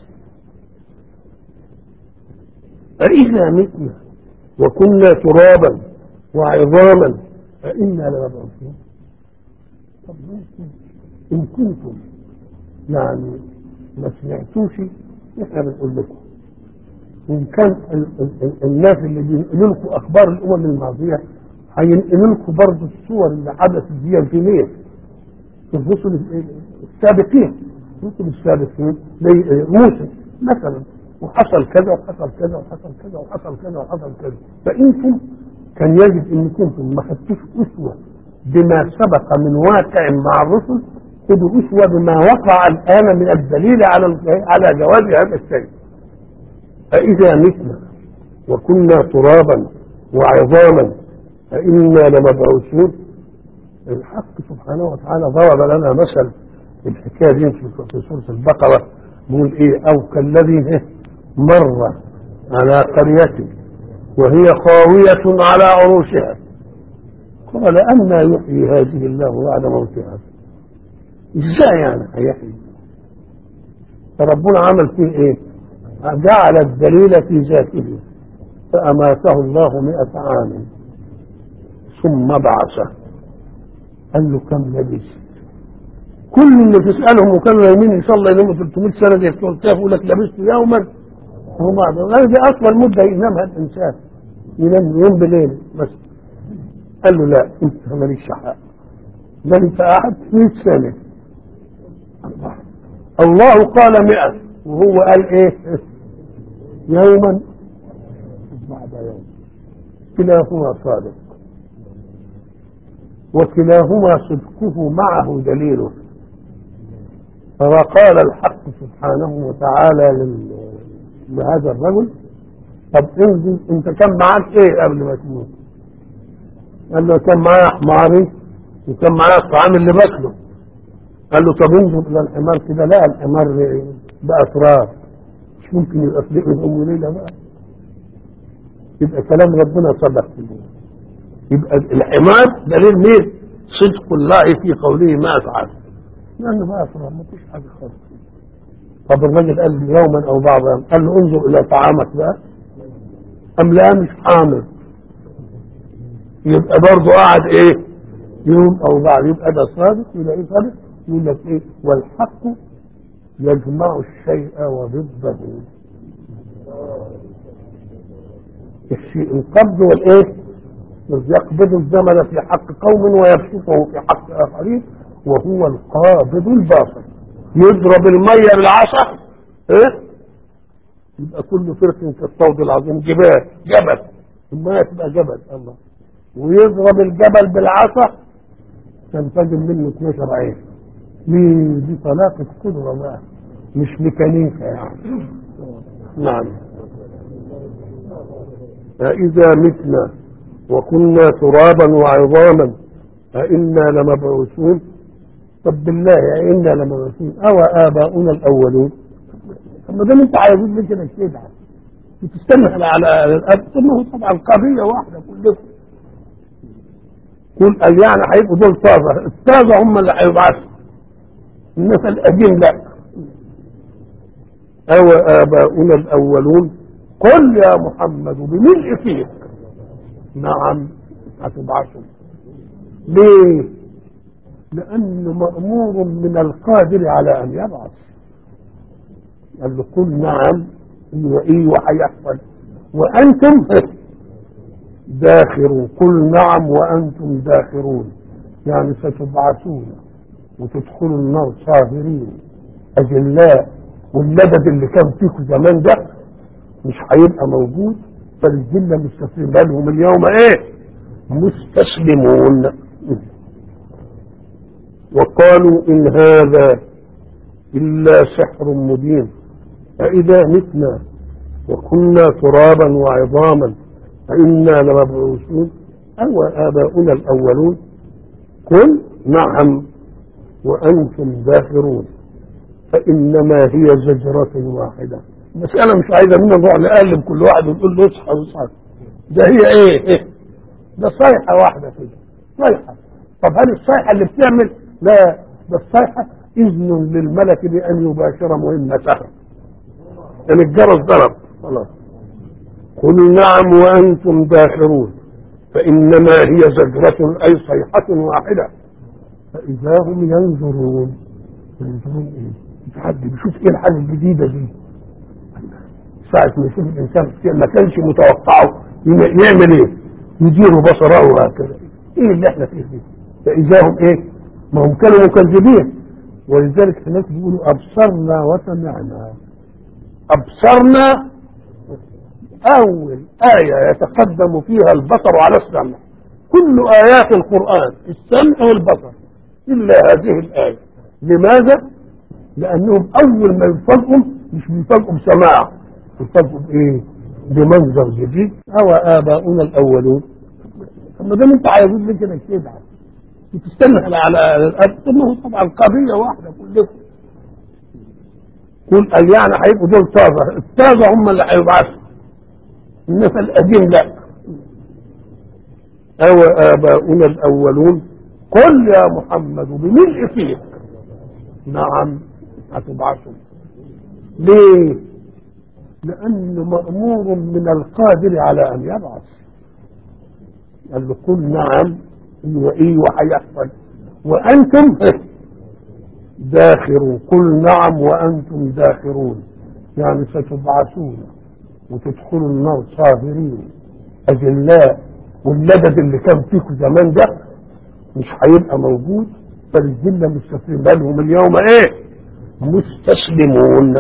أإذا متنا وكنا ترابا وعظاما فإنا لمبعوثون. طب إن كنتم يعني ما سمعتوش احنا بنقول لكم. وإن كان الناس اللي بينقلوا لكم أخبار الأمم الماضية هينقلوا لكم برضه الصور اللي حدثت دي في ليه؟ في الرسل السابقين، الرسل السابقين زي موسى مثلا، وحصل كذا وحصل كذا وحصل كذا وحصل كذا وحصل كذا. فأنتم كان يجب أن كنتم ما خدتوش أسوة بما سبق من واقع مع الرسل، خذوا أسوة بما وقع الآن من الدليل على جواز هذا الشيء. فإذا متنا وكنا ترابا وعظاما فإنا لمبعوثون. الحق سبحانه وتعالى ضرب لنا مثل الحكاية دي في سورة البقرة، بيقول إيه؟ أو كالذي مر على قرية وهي خاوية على عروشها قال أنى يحيي هذه الله بعد موتها. ازاي يعني هيحيي؟ فربنا عمل فيه ايه؟ جعل الدليل في ذاته، فأماته الله 100 عام ثم بعثه. قال له كم لبثت؟ كل اللي تسألهم وكانوا نايمين ان شاء الله يناموا 300 سنة زي بتوع الكهف يقول لك لبثت يوما وما دي اطول مدة ينامها الانسان، ينام يوم بليل بس. قال له لا انت ماليش حق، ده انت قعدت 100 سنة. الله قال 100 وهو قال ايه؟ يوما بعد يوم. كلاهما صادق وكلاهما صدقه معه دليله. فقال الحق سبحانه وتعالى لهذا الرجل طب انزل انت كان معاك ايه قبل ما تموت؟ قال له كان معايا حماري وكان معايا الطعام اللي باكله. قال له طب انظر الى الحمار كده، لا الحمار بقى تراب، مش ممكن يبقى في ليله ام ليله بقى. يبقى كلام ربنا صدق فيه. يبقى الحمار دليل مين؟ صدق الله في قوله ما افعل، لانه بقى تراب ما فيش حاجه خالص. طب الراجل قال له يوما او بعض يوم، قال له انظر الى طعامك بقى ام لا مش حامل، يبقى برضه قاعد ايه؟ يوم او بعد. يبقى ده صادق ولا ايه صادق؟ يقول لك ايه؟ والحق يجمع الشيء وضده. الشيء القبض والايه؟ يقبض الزمن في حق قوم ويبسطه في حق اخرين، وهو القابض الباطل. يضرب الميه بالعصا ايه؟ يبقى كل فرق كالصوت العظيم. جبل الميه تبقى جبل. الله ويضرب الجبل بالعصا تنفجر منه 12 عين. مين دي؟ طلاقة قدرة بقى، مش ميكانيكا يعني. نعم. أإذا متنا وكنا ترابا وعظاما أإنا لمبعوثون؟ طب بالله أإنا لمبعوثون أو آباؤنا الأولون؟ طب ما دام أنت عايزين ليه كده كده بتستنى على الأرض؟ طب ما هو طبعا قضية واحدة كلكم. قل يعني هيبقوا دول طازة، الطازة هم اللي هيبعثوا، الناس القديم لا. أو آباؤنا الأولون؟ قل يا محمد بملء فيك نعم هتبعثوا. ليه؟ لأنه مأمور من القادر على أن يبعث. قال له قل نعم وإيه وهيحصل وأنتم داخرون. قل نعم وأنتم داخرون، يعني ستبعثون وتدخلوا النار صاغرين أجلاء، واللبد اللي كان فيكم زمان ده مش هيبقى موجود. فالجنة مستسلمين، بل هم اليوم ايه؟ مستسلمون. وقالوا إن هذا إلا سحر مبين أإذا متنا وكنا ترابا وعظاما أإنا لمبعوثون أو آباؤنا الأولون؟ قل نعم وأنتم داخرون فإنما هي زجرة واحدة. المسألة مش عايزة منا نروح نقلب كل واحد ونقول له اصحى واصحى، ده هي ايه؟ ده صيحة واحدة كده، صيحة. طب هل الصيحة اللي بتعمل؟ لا، ده الصيحة إذن للملك بأن يباشر مهمته، يعني الجرس ضرب خلاص. قل نعم وأنتم داخرون فإنما هي زجرة أي صيحة واحدة فإذا هم ينظرون. ينظرون ايه؟ حد بيشوف ايه الحاجة الجديدة دي؟ ساعة ما يشوف الإنسان ما كانش متوقعه يعمل ايه؟ يدير بصره وهكذا. ايه اللي احنا فيه دي؟ فإذا هم ايه؟ ما هم كانوا مكذبين. ولذلك الناس بيقولوا أبصرنا وسمعنا. أبصرنا أول آية يتقدم فيها البصر على السمع. كل آيات القرآن السمع والبصر إلا هذه الآية. لماذا؟ لأنهم أول ما يفاجئوا مش بيفاجئوا بسماع، يفاجئوا بإيه؟ بمنظر جديد. أو آباؤنا الأولون؟ طب ما دام أنت عايزين ليه كده كده بتستنى على الأرض؟ طب ما هو طبعا قضية واحدة كلكم. قل يعني هيبقوا دول طازة، الطازة هم اللي هيبعثوا، الناس القديم لا. أو آباؤنا الأولون؟ قل يا محمد بملء فيك نعم هتبعثوا. ليه؟ لأنه مأمور من القادر على أن يبعث. قال له قل نعم وإيه وهيحصل وأنتم داخرون. قل نعم وأنتم داخرون، يعني ستبعثون وتدخلوا النار صاغرين أجلاء، واللبد اللي كان فيكم زمان ده مش هيبقى موجود. فالجنة مستسلمين، بل هم اليوم ايه؟ مستسلمون.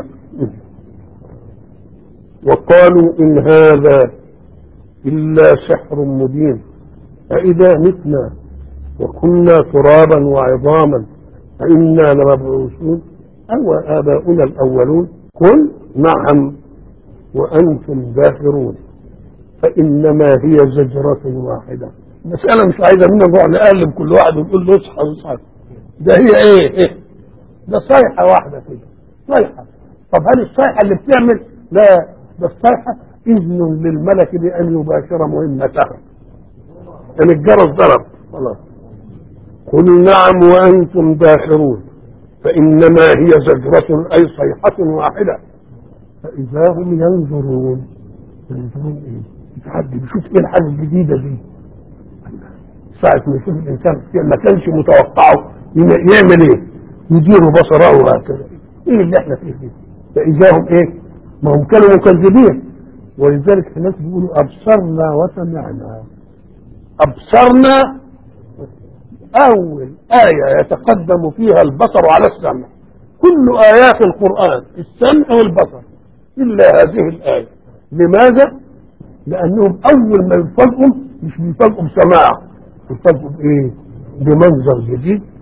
وقالوا إن هذا إلا سحر مبين أإذا متنا وكنا ترابا وعظاما أإنا لمبعوثون أو آباؤنا الأولون؟ قل نعم وأنتم داخرون فإنما هي زجرة واحدة. المسألة مش عايزة منا نروح نقلب كل واحد ونقول له اصحى واصحى، ده هي ايه؟ ده صيحة واحدة كده، صيحة. طب هل الصيحة اللي بتعمل؟ لا، ده الصيحة إذن للملك بأن يباشر مهمته، يعني الجرس ضرب خلاص. قل نعم وأنتم داخرون فإنما هي زجرة أي صيحة واحدة فإذا هم ينظرون. ينظرون ايه؟ حد بيشوف ايه الحاجة الجديدة دي؟ ساعة ما يشوف الإنسان ما كانش متوقعه يعمل ايه؟ يدير بصره وهكذا. ايه اللي احنا فيه دي؟ فإذا هم ايه؟ ما هم كانوا مكذبين. ولذلك الناس بيقولوا أبصرنا وسمعنا. أبصرنا أول آية يتقدم فيها البصر على السمع. كل آيات القرآن السمع والبصر إلا هذه الآية. لماذا؟ لأنهم أول ما يفاجئوا مش بيفاجئوا بسماع، بيفاجئوا بايه؟ بمنظر جديد